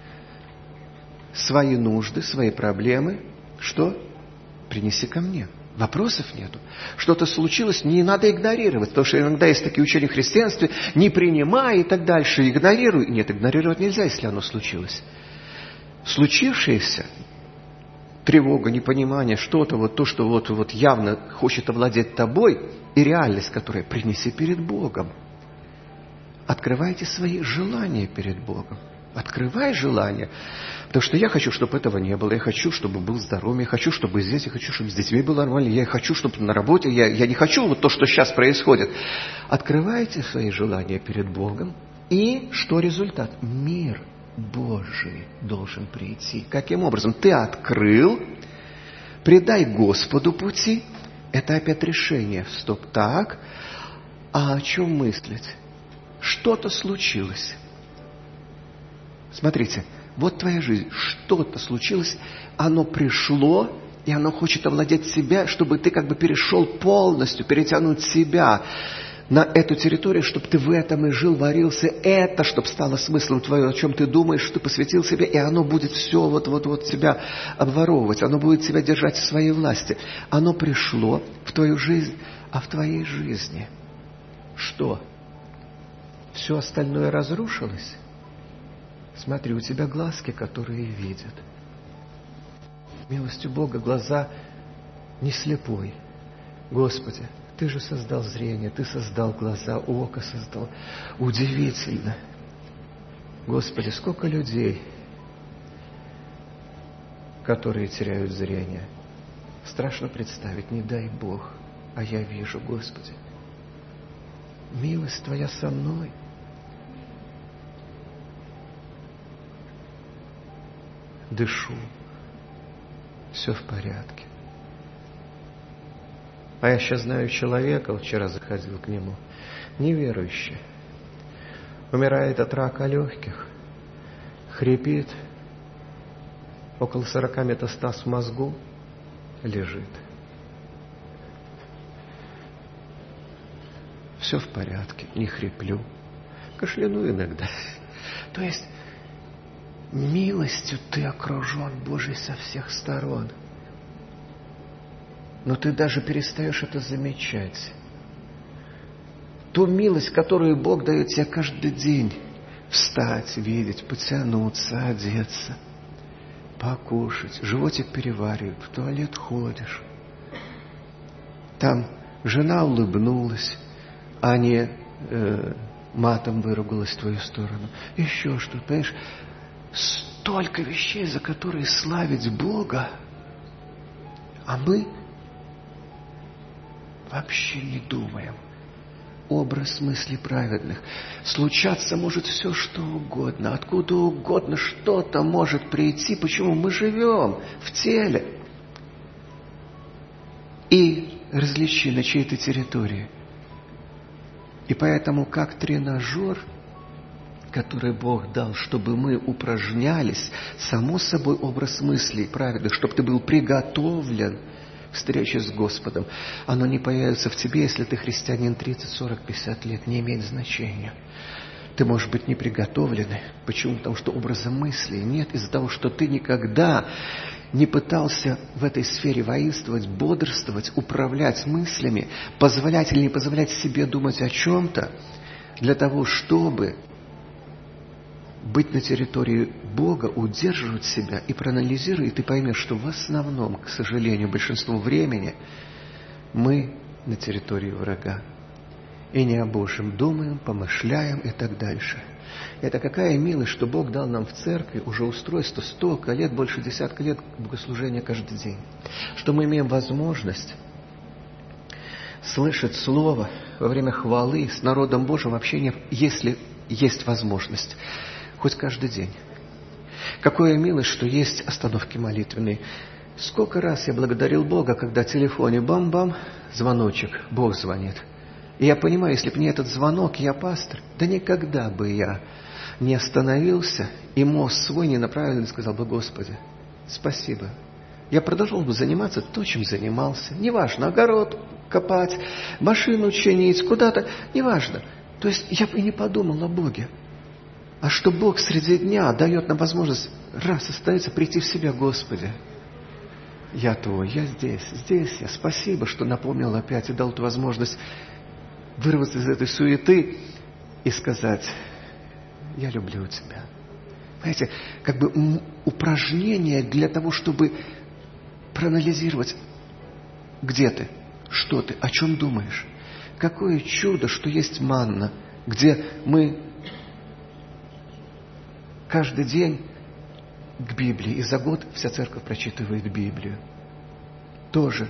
Свои нужды, свои проблемы, что? Принеси ко мне. Вопросов нету. Что-то случилось, не надо игнорировать. Потому что иногда есть такие учения в христианстве, не принимай и так дальше, игнорируй. Нет, игнорировать нельзя, если оно случилось. Случившееся, тревога, непонимание, что-то, вот то, что вот, вот явно хочет овладеть тобой, и реальность, которая принеси перед Богом. Открывайте свои желания перед Богом. Открывай желание. Потому что я хочу, чтобы этого не было. Я хочу, чтобы был здоровым. Я хочу, чтобы здесь. Я хочу, чтобы с детьми было нормально. Я хочу, чтобы на работе. Я, я не хочу вот то, что сейчас происходит. Открывайте свои желания перед Богом. И что результат? Мир Божий должен прийти. Каким образом? Ты открыл. Предай Господу пути. Это опять решение. Стоп. Так. А о чем мыслить? Что-то случилось. Смотрите, вот твоя жизнь. Что-то случилось, оно пришло, и оно хочет овладеть себя, чтобы ты как бы перешел полностью, перетянуть себя на эту территорию, чтобы ты в этом и жил, варился. Это, чтобы стало смыслом твоим, о чем ты думаешь, что ты посвятил себе, и оно будет все вот-вот-вот тебя обворовывать. Оно будет тебя держать в своей власти. Оно пришло в твою жизнь, а в твоей жизни что? Все остальное разрушилось? Смотри, у тебя глазки, которые видят. Милостью Бога глаза не слепой. Господи, Ты же создал зрение, Ты создал глаза, око создал. Удивительно. Господи, сколько людей, которые теряют зрение. Страшно представить, не дай Бог, а я вижу, Господи. Милость Твоя со мной. Дышу. Все в порядке. А я сейчас знаю человека, вчера заходил к нему, неверующий. Умирает от рака легких. Хрипит. Около сорока метастаз в мозгу. Лежит. Все в порядке. Не хриплю. Кашляну иногда. То есть милостью ты окружен, Божий, со всех сторон. Но ты даже перестаешь это замечать. Ту милость, которую Бог дает тебе каждый день. Встать, видеть, потянуться, одеться, покушать, животик переваривает, в туалет ходишь. Там жена улыбнулась, а не э, матом выругалась в твою сторону. Еще что-то, понимаешь? Столько вещей, за которые славить Бога, а мы вообще не думаем. Образ мыслей праведных. Случаться может все, что угодно. Откуда угодно что-то может прийти. Почему? Мы живем в теле. И различи, на чьей-то территории. И поэтому, как тренажер, который Бог дал, чтобы мы упражнялись, само собой образ мыслей праведных, чтобы ты был приготовлен к встрече с Господом. Оно не появится в тебе, если ты христианин тридцать, сорок, пятьдесят лет, не имеет значения. Ты можешь быть не приготовленный. Почему? Потому что образа мыслей нет, из-за того, что ты никогда не пытался в этой сфере воинствовать, бодрствовать, управлять мыслями, позволять или не позволять себе думать о чем-то, для того, чтобы быть на территории Бога, удерживать себя и проанализируй, и ты поймешь, что в основном, к сожалению, большинство времени мы на территории врага. И не о Божьем думаем, помышляем и так дальше. Это какая милость, что Бог дал нам в церкви уже устройство столько лет, больше десятка лет богослужения каждый день. Что мы имеем возможность слышать Слово во время хвалы с народом Божьим в общении, если есть возможность. Хоть каждый день. Какое милость, что есть остановки молитвенные. Сколько раз я благодарил Бога, когда в телефоне бам-бам, звоночек, Бог звонит. И я понимаю, если бы не этот звонок, я пастор, да никогда бы я не остановился и мост свой не направил и сказал бы: Господи, спасибо. Я продолжал бы заниматься то, чем занимался. Неважно, огород копать, машину чинить, куда-то, неважно. То есть я бы и не подумал о Боге. А что Бог среди дня дает нам возможность раз остановиться, прийти в себя: Господи, я Твой, я здесь, здесь я. Спасибо, что напомнил опять и дал ту возможность вырваться из этой суеты и сказать: я люблю Тебя. Знаете, как бы упражнение для того, чтобы проанализировать, где ты, что ты, о чем думаешь. Какое чудо, что есть манна, где мы каждый день к Библии, и за год вся церковь прочитывает Библию. Тоже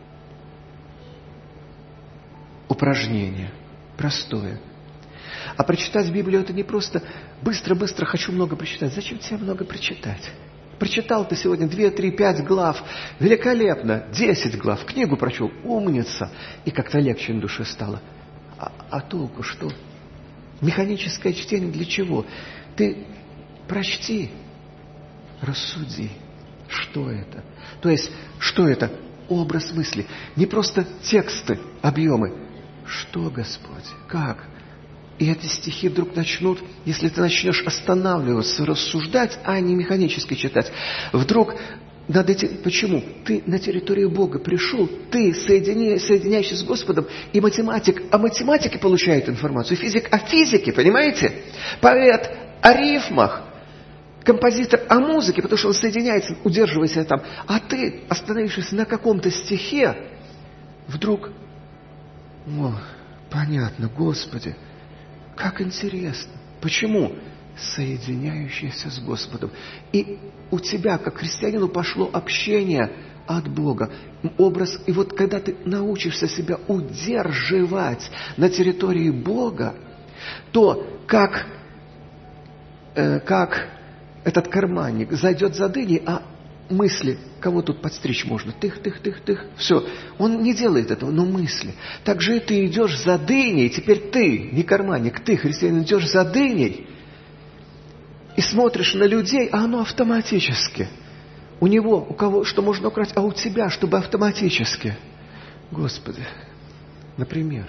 упражнение, простое. А прочитать Библию — это не просто быстро-быстро хочу много прочитать. Зачем тебе много прочитать? Прочитал ты сегодня две, три, пять глав. Великолепно. Десять глав. Книгу прочел. Умница. И как-то легче на душе стало. А, а толку что? Механическое чтение для чего? Ты прочти, рассуди, что это. То есть, что это? Образ мысли. Не просто тексты, объемы. Что, Господь? Как? И эти стихи вдруг начнут, если ты начнешь останавливаться, рассуждать, а не механически читать, вдруг над этим... Почему? Ты на территорию Бога пришел, ты соединя, соединяешься с Господом, и математик о математике получает информацию, физик о физике, понимаете? Поэт о рифмах, композитор о музыке, потому что он соединяется, удерживаясь там. А ты, остановившись на каком-то стихе, вдруг... О, понятно, Господи. Как интересно. Почему? Соединяющийся с Господом. И у тебя, как христианину, пошло общение от Бога. Образ. И вот когда ты научишься себя удерживать на территории Бога, то как, э, как этот карманник зайдет за дыней, а мысли, кого тут подстричь можно, тых-тых-тых-тых, все. Он не делает этого, но мысли. Так же и ты идешь за дыней, теперь ты, не карманник, ты, христианин, идешь за дыней и смотришь на людей, а оно автоматически. У него, у кого, что можно украсть, а у тебя, чтобы автоматически. Господи, например,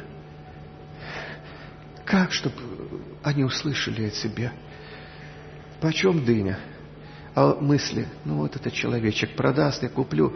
как, чтобы они услышали о тебе? Почем дыня? А мысли, ну вот этот человечек продаст, я куплю.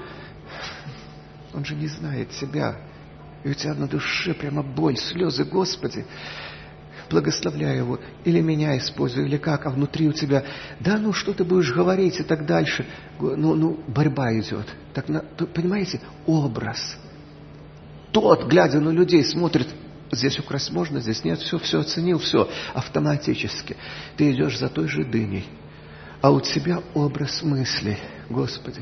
Он же не знает себя. И у тебя на душе прямо боль, слезы. Господи, благословляй его. Или меня используй, или как. А внутри у тебя, да ну что ты будешь говорить и так дальше. Ну, ну борьба идет. Так, понимаете, образ. Тот, глядя на людей, смотрит, здесь украсть можно, здесь нет, все, все оценил, все. Автоматически. Ты идешь за той же дыней. А у тебя образ мыслей. Господи,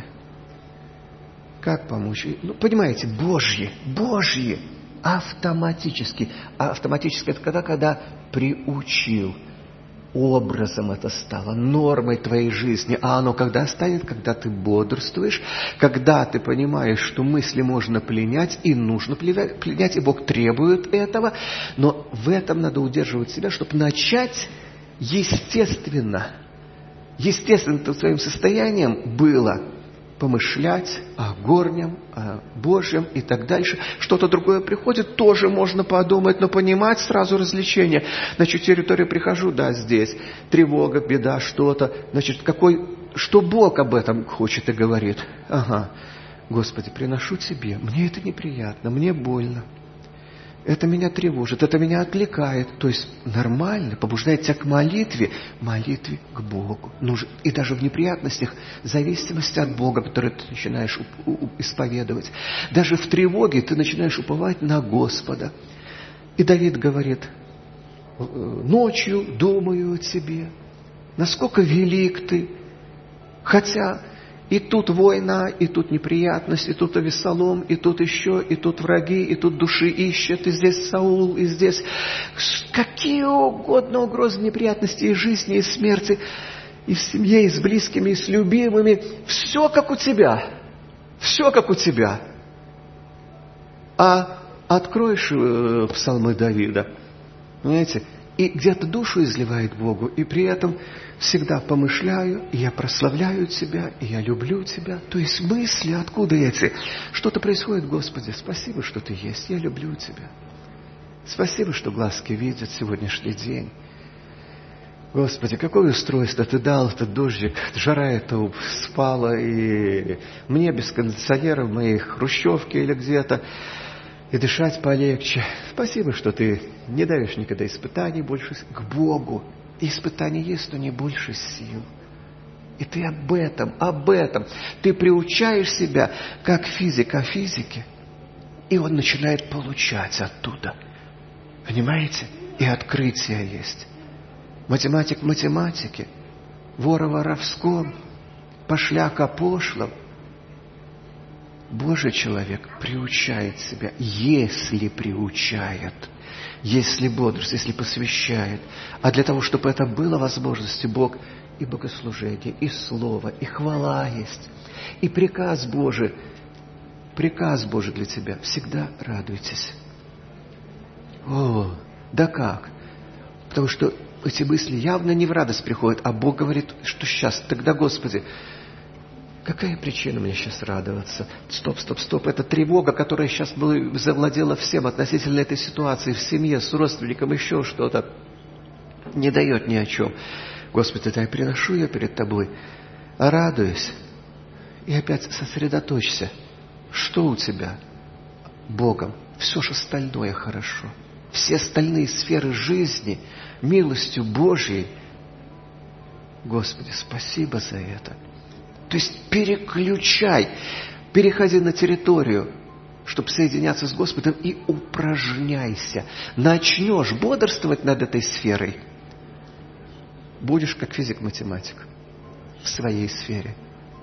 как помочь? Ну, понимаете, Божьи, Божьи, автоматически. А автоматически это когда, когда приучил. Образом это стало, нормой твоей жизни. А оно когда станет? Когда ты бодрствуешь, когда ты понимаешь, что мысли можно пленять, и нужно пленять, и Бог требует этого. Но в этом надо удерживать себя, чтобы начать естественно, естественным своим состоянием было помышлять о горнем, о Божьем и так дальше. Что-то другое приходит, тоже можно подумать, но понимать сразу развлечение. Значит, территорию прихожу, да, здесь. Тревога, беда, что-то. Значит, какой, что Бог об этом хочет и говорит. Ага, Господи, приношу Тебе. Мне это неприятно, мне больно. Это меня тревожит, это меня отвлекает. То есть нормально, побуждает тебя к молитве, молитве к Богу. И даже в неприятностях, в зависимости от Бога, который ты начинаешь исповедовать. Даже в тревоге ты начинаешь уповать на Господа. И Давид говорит, ночью думаю о Тебе, насколько велик Ты, хотя... И тут война, и тут неприятность, и тут Авессалом, и тут еще, и тут враги, и тут души ищут, и здесь Саул, и здесь какие угодно угрозы, неприятности и жизни, и смерти. и в семье, и с близкими, и с любимыми. Все как у тебя. Все как у тебя. А откроешь э, псалмы Давида, понимаете, и где-то душу изливает Богу, и при этом всегда помышляю, и я прославляю Тебя, и я люблю Тебя. То есть мысли откуда эти? Что-то происходит, Господи, спасибо, что Ты есть, я люблю Тебя. Спасибо, что глазки видят сегодняшний день. Господи, какое устройство Ты дал, этот дождик, жара эта спала, и мне без кондиционера в моей хрущевке или где-то, и дышать полегче. Спасибо, что Ты не даешь никогда испытаний больше к Богу. И испытаний есть, но не больше сил. И Ты об этом, об этом. Ты приучаешь себя, как физик о физике, и он начинает получать оттуда. Понимаете? И открытие есть. Математик в математике, вор о воровском, пошляк о пошлом. Божий человек приучает себя, если приучает, если бодрость, если посвящает. А для того, чтобы это было возможностью, Бог и богослужение, и слово, и хвала есть, и приказ Божий, приказ Божий для тебя. Всегда радуйтесь. О, да как? Потому что эти мысли явно не в радость приходят, а Бог говорит, что сейчас, тогда, Господи, какая причина мне сейчас радоваться? Стоп, стоп, стоп. Это тревога, которая сейчас была, завладела всем относительно этой ситуации, в семье, с родственником, еще что-то. Не дает ни о чем. Господи, я приношу ее перед Тобой, радуюсь. И опять сосредоточься. Что у тебя? Богом. Все же остальное хорошо. Все остальные сферы жизни, милостью Божьей. Господи, спасибо за это. То есть переключай, переходи на территорию, чтобы соединяться с Господом, и упражняйся. Начнешь бодрствовать над этой сферой, будешь как физик-математик в своей сфере.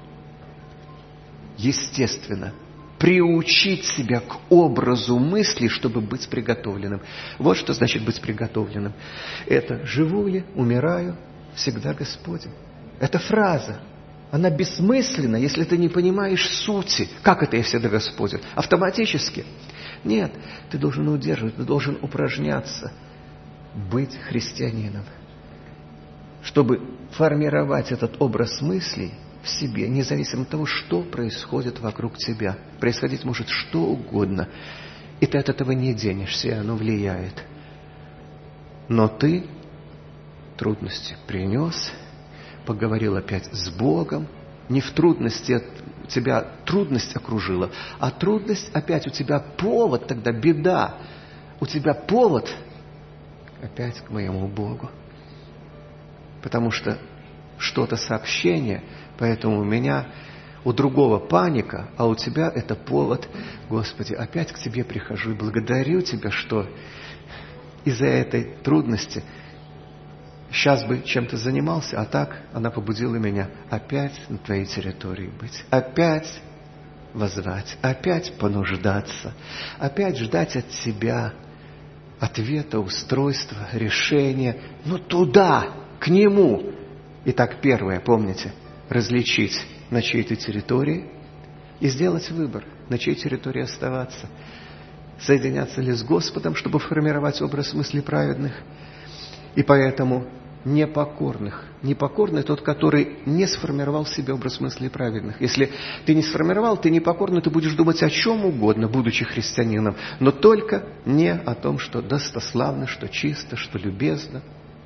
Естественно, приучить себя к образу мысли, чтобы быть приготовленным. Вот что значит быть приготовленным. Это «живу ли, умираю, всегда Господен». Это фраза. Она бессмысленна, если ты не понимаешь сути. Как это «я всегда Господен»? Автоматически. Нет, ты должен удерживать, ты должен упражняться, быть христианином. Чтобы формировать этот образ мыслей в себе, независимо от того, что происходит вокруг тебя. Происходить может что угодно. И ты от этого не денешься, и оно влияет. Но ты трудности принес, поговорил опять с Богом. Не в трудности тебя трудность окружила, а трудность опять у тебя повод, тогда беда. У тебя повод опять к моему Богу. Потому что что-то сообщение, поэтому у меня, у другого паника, а у тебя это повод. Господи, опять к Тебе прихожу и благодарю Тебя, что из-за этой трудности сейчас бы чем-то занимался, а так она побудила меня опять на Твоей территории быть, опять воззвать, опять понуждаться, опять ждать от Тебя ответа, устройства, решения, но туда, к Нему. Итак, первое, помните, различить, на чьей-то территории, и сделать выбор, на чьей территории оставаться. Соединяться ли с Господом, чтобы формировать образ мыслей праведных, и поэтому непокорных. Непокорный тот, который не сформировал в себе образ мыслей праведных. Если ты не сформировал, ты непокорный, ты будешь думать о чем угодно, будучи христианином, но только не о том, что достославно, что чисто, что любезно,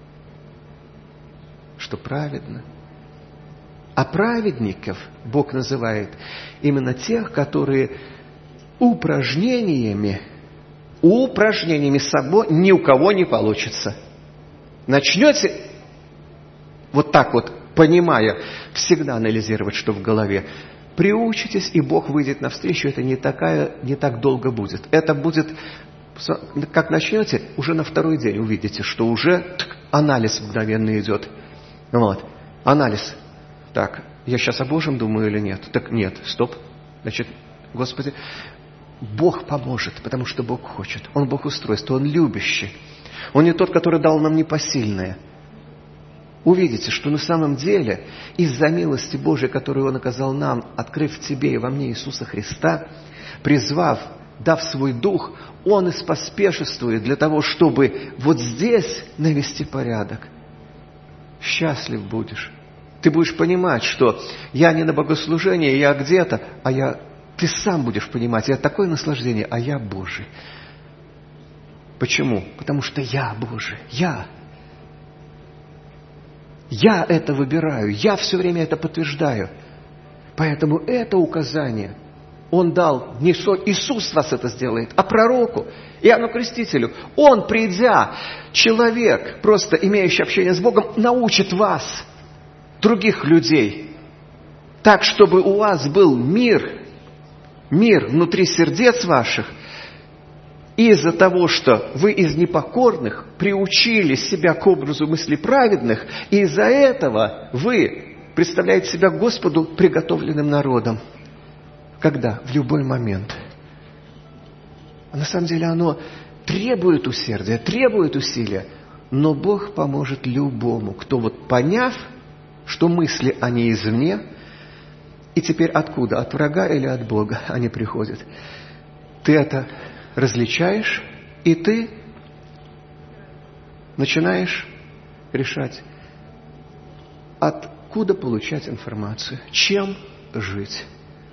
что праведно. А праведников Бог называет именно тех, которые упражнениями, упражнениями собой ни у кого не получится. Начнете вот так вот, понимая, всегда анализировать, что в голове, приучитесь, и Бог выйдет навстречу, это не, такая, не так долго будет. Это будет, как начнете, уже на второй день увидите, что уже анализ мгновенно идет. Вот, анализ. Так, я сейчас о Божьем думаю или нет? Так нет, стоп. Значит, Господи, Бог поможет, потому что Бог хочет. Он Бог устройства, Он любящий. Он не тот, который дал нам непосильное. увидите, что на самом деле из-за милости Божией, которую Он оказал нам, открыв в тебе и во мне Иисуса Христа, призвав, дав свой Дух, Он и споспешествует для того, чтобы вот здесь навести порядок. Счастлив будешь. Ты будешь понимать, что я не на богослужении, я где-то, а я... Ты сам будешь понимать, я такое наслаждение, а я Божий. Почему? Потому что я Божий. Я. Я это выбираю. Я все время это подтверждаю. Поэтому это указание Он дал, не что Иисус вас это сделает, а пророку, Иоанну Крестителю. Он, придя, человек, просто имеющий общение с Богом, научит вас, других людей, так, чтобы у вас был мир, мир внутри сердец ваших. И из-за того, что вы из непокорных приучили себя к образу мыслей праведных, и из-за этого вы представляете себя Господу приготовленным народом. Когда? В любой момент. А на самом деле оно требует усердия, требует усилия. Но Бог поможет любому, кто вот поняв, что мысли они извне, и теперь откуда? От врага или от Бога они приходят? Ты это различаешь, и ты начинаешь решать, откуда получать информацию, чем жить.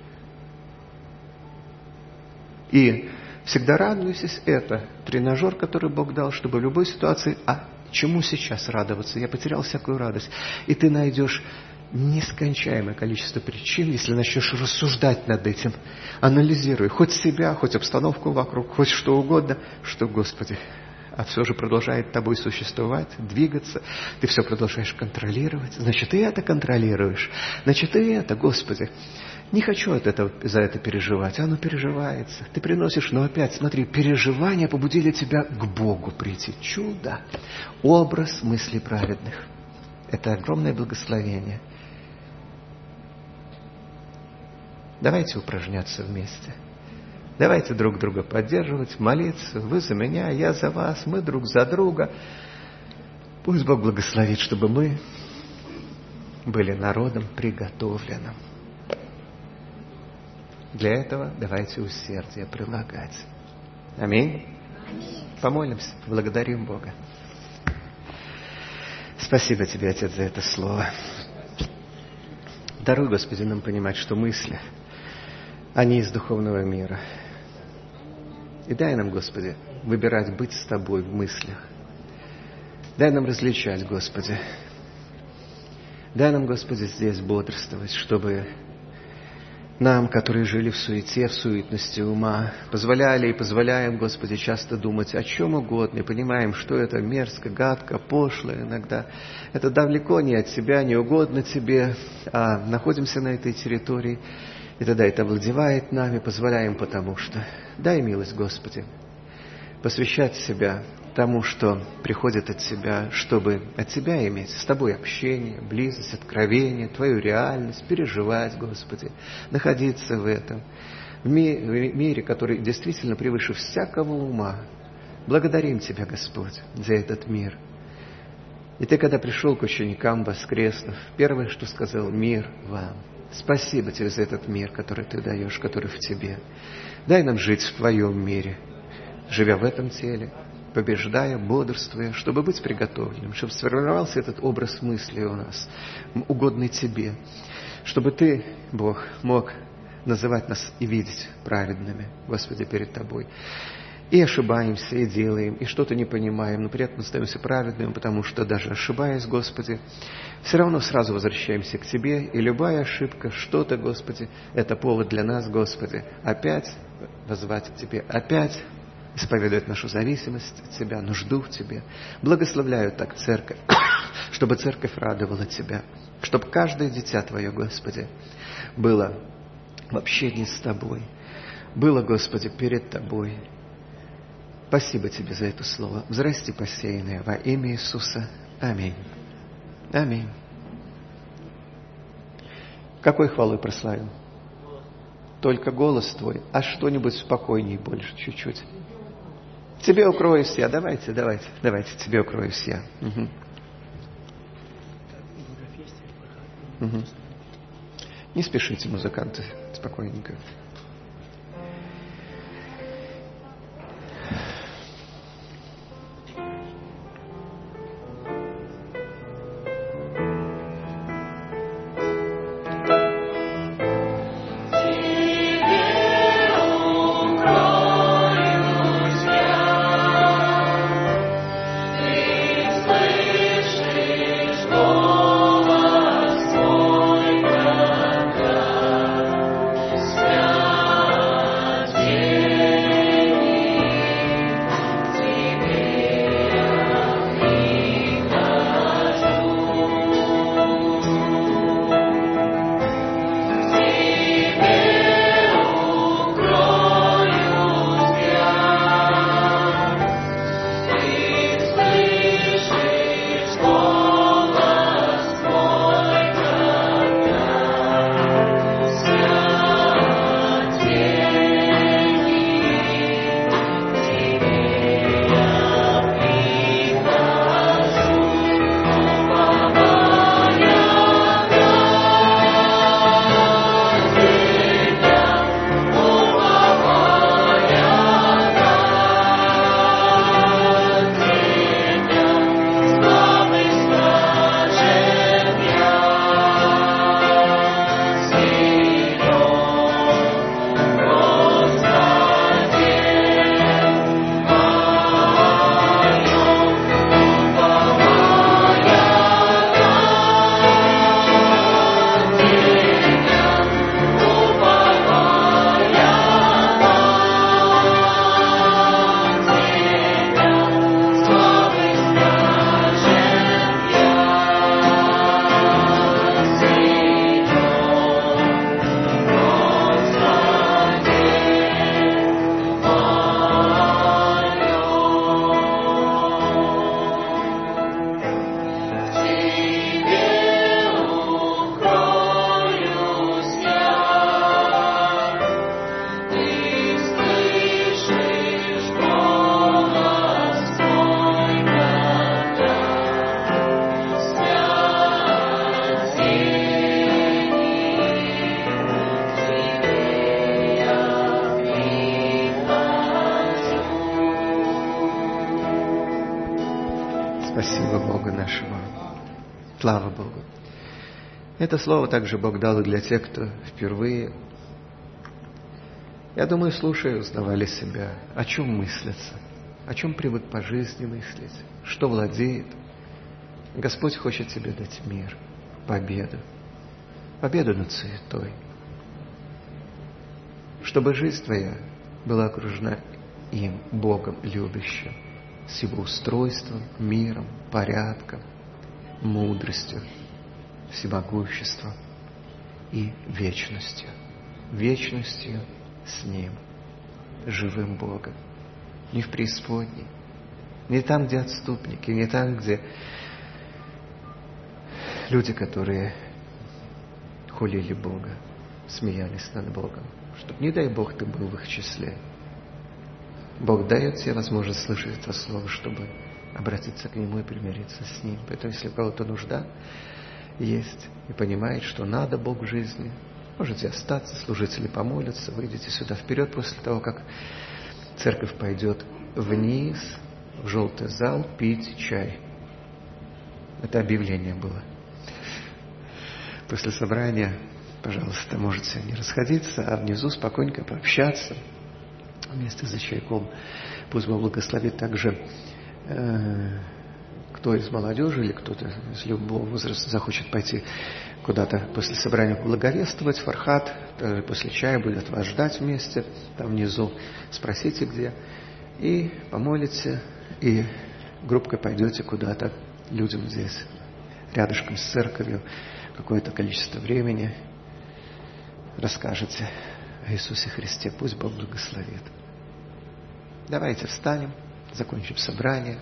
И всегда радуйтесь, это тренажер, который Бог дал, чтобы в любой ситуации, а чему сейчас радоваться? Я потерял всякую радость. И ты найдешь нескончаемое количество причин, если начнешь рассуждать над этим, анализируй хоть себя, хоть обстановку вокруг, хоть что угодно, что, Господи, а все же продолжает тобой существовать, двигаться, ты все продолжаешь контролировать, значит, ты это контролируешь, значит, ты это, Господи, не хочу от этого, за это переживать, оно переживается, ты приносишь, но опять, смотри, переживания побудили тебя к Богу прийти, чудо, образ мыслей праведных, это огромное благословение. Давайте упражняться вместе. Давайте друг друга поддерживать, молиться. Вы за меня, я за вас, мы друг за друга. Пусть Бог благословит, чтобы мы были народом приготовленным. Для этого давайте усердие прилагать. Аминь. Помолимся, благодарим Бога. Спасибо Тебе, Отец, за это слово. Даруй, Господи, нам понимать, что мысли, они из духовного мира. И дай нам, Господи, выбирать быть с Тобой в мыслях. Дай нам различать, Господи. Дай нам, Господи, здесь бодрствовать, чтобы нам, которые жили в суете, в суетности ума, позволяли и позволяем, Господи, часто думать о чем угодно, и понимаем, что это мерзко, гадко, пошло иногда. Это далеко не от Тебя, не угодно Тебе, а находимся на этой территории, и тогда это овладевает нами, позволяем, потому что дай милость, Господи, посвящать себя тому, что приходит от Тебя, чтобы от Тебя иметь с Тобой общение, близость, откровение, Твою реальность, переживать, Господи, находиться в этом, в мире, который действительно превыше всякого ума. Благодарим Тебя, Господь, за этот мир. И Ты, когда пришел к ученикам воскреснув, первое, что сказал: мир вам. Спасибо Тебе за этот мир, который Ты даешь, который в Тебе. Дай нам жить в Твоем мире, живя в этом теле, побеждая, бодрствуя, чтобы быть приготовленным, чтобы сформировался этот образ мысли у нас, угодный Тебе, чтобы Ты, Бог, мог называть нас и видеть праведными, Господи, перед Тобой. И ошибаемся, и делаем, и что-то не понимаем, но при этом остаемся праведными, потому что даже ошибаясь, Господи, все равно сразу возвращаемся к Тебе, и любая ошибка, что-то, Господи, это повод для нас, Господи, опять воззвать к Тебе, опять исповедует нашу зависимость от Тебя, нужду в Тебе. Благословляю так церковь, чтобы церковь радовала Тебя, чтобы каждое дитя Твое, Господи, было в общении с Тобой, было, Господи, перед Тобой. Спасибо Тебе за это слово. Взрасти посеянное во имя Иисуса. Аминь. Аминь. Какой хвалой прославим? Только голос Твой, а что-нибудь спокойней больше чуть-чуть. Тебе укроюсь я. Давайте, давайте, давайте, Тебе укроюсь я. Угу. Угу. Не спешите, музыканты, спокойненько. Спасибо Бога нашего. Слава Богу. Это слово также Бог дал и для тех, кто впервые, я думаю, слушая, узнавали себя, о чем мыслятся, о чем привык по жизни мыслить, что владеет. Господь хочет тебе дать мир, победу, победу над суетой, чтобы жизнь твоя была окружена им, Богом любящим, с Его устройством, миром, порядком, мудростью, всемогуществом и вечностью. Вечностью с Ним, живым Богом. Не в преисподней, не там, где отступники, не там, где люди, которые хулили Бога, смеялись над Богом. Чтобы, не дай Бог, ты был в их числе. Бог дает тебе возможность слышать это слово, чтобы обратиться к Нему и примириться с Ним. Поэтому, если у кого-то нужда есть и понимает, что надо Бог в жизни, можете остаться, служители помолятся, выйдите сюда вперед после того, как церковь пойдет вниз, в желтый зал, пить чай. Это объявление было. После собрания, пожалуйста, можете не расходиться, а внизу спокойненько пообщаться вместе за чайком. Пусть Бог благословит также, э, кто из молодежи или кто-то из любого возраста захочет пойти куда-то после собрания благовествовать. Фархат также после чая будет вас ждать вместе там внизу. Спросите где. И помолите, и группкой пойдете куда-то людям здесь, рядышком с церковью, какое-то количество времени. Расскажете о Иисусе Христе. Пусть Бог благословит. Давайте встанем, закончим собрание.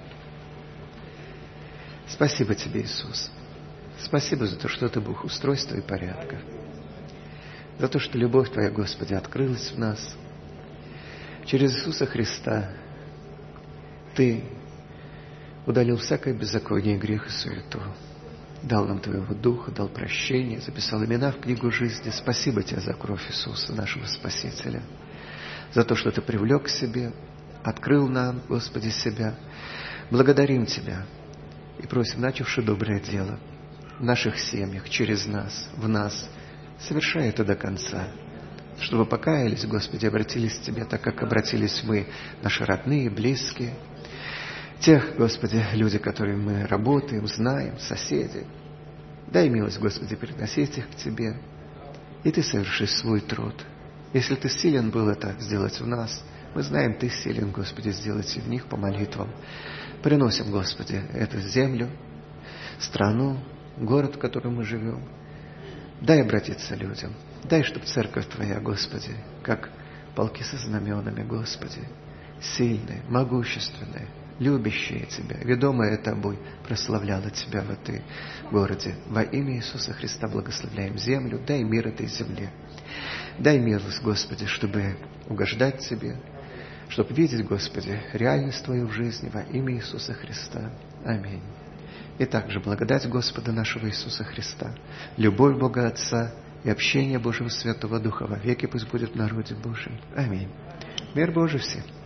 Спасибо Тебе, Иисус. Спасибо за то, что Ты Бог устройства и порядка. За то, что любовь Твоя, Господи, открылась в нас. Через Иисуса Христа Ты удалил всякое беззаконие, грех и суету. дал нам Твоего Духа, дал прощение, записал имена в книгу жизни. Спасибо Тебе за кровь Иисуса, нашего Спасителя, за то, что Ты привлек к себе, открыл нам, Господи, себя. Благодарим Тебя и просим, начавши доброе дело в наших семьях, через нас, в нас, совершай это до конца, чтобы покаялись, Господи, обратились к Тебе, так как обратились мы, наши родные, близкие, тех, Господи, люди, которые мы работаем, знаем, соседи. Дай милость, Господи, приносить их к Тебе, и Ты совершишь свой труд. Если Ты силен был это сделать в нас, мы знаем, Ты силен, Господи, сделать и в них по молитвам. Приносим, Господи, эту землю, страну, город, в котором мы живем. Дай обратиться людям. Дай, чтобы церковь Твоя, Господи, как полки со знаменами, Господи, сильные, могущественные, любящие Тебя, ведомые Тобой, прославляла Тебя в этой городе. Во имя Иисуса Христа благословляем землю. Дай мир этой земле. Дай милость, Господи, чтобы угождать Тебе, чтобы видеть, Господи, реальность Твою в жизни во имя Иисуса Христа. Аминь. И также благодать Господа нашего Иисуса Христа, любовь Бога Отца и общение Божьего Святого Духа вовеки пусть будет в народе Божьем. Аминь. Мир Божий всем.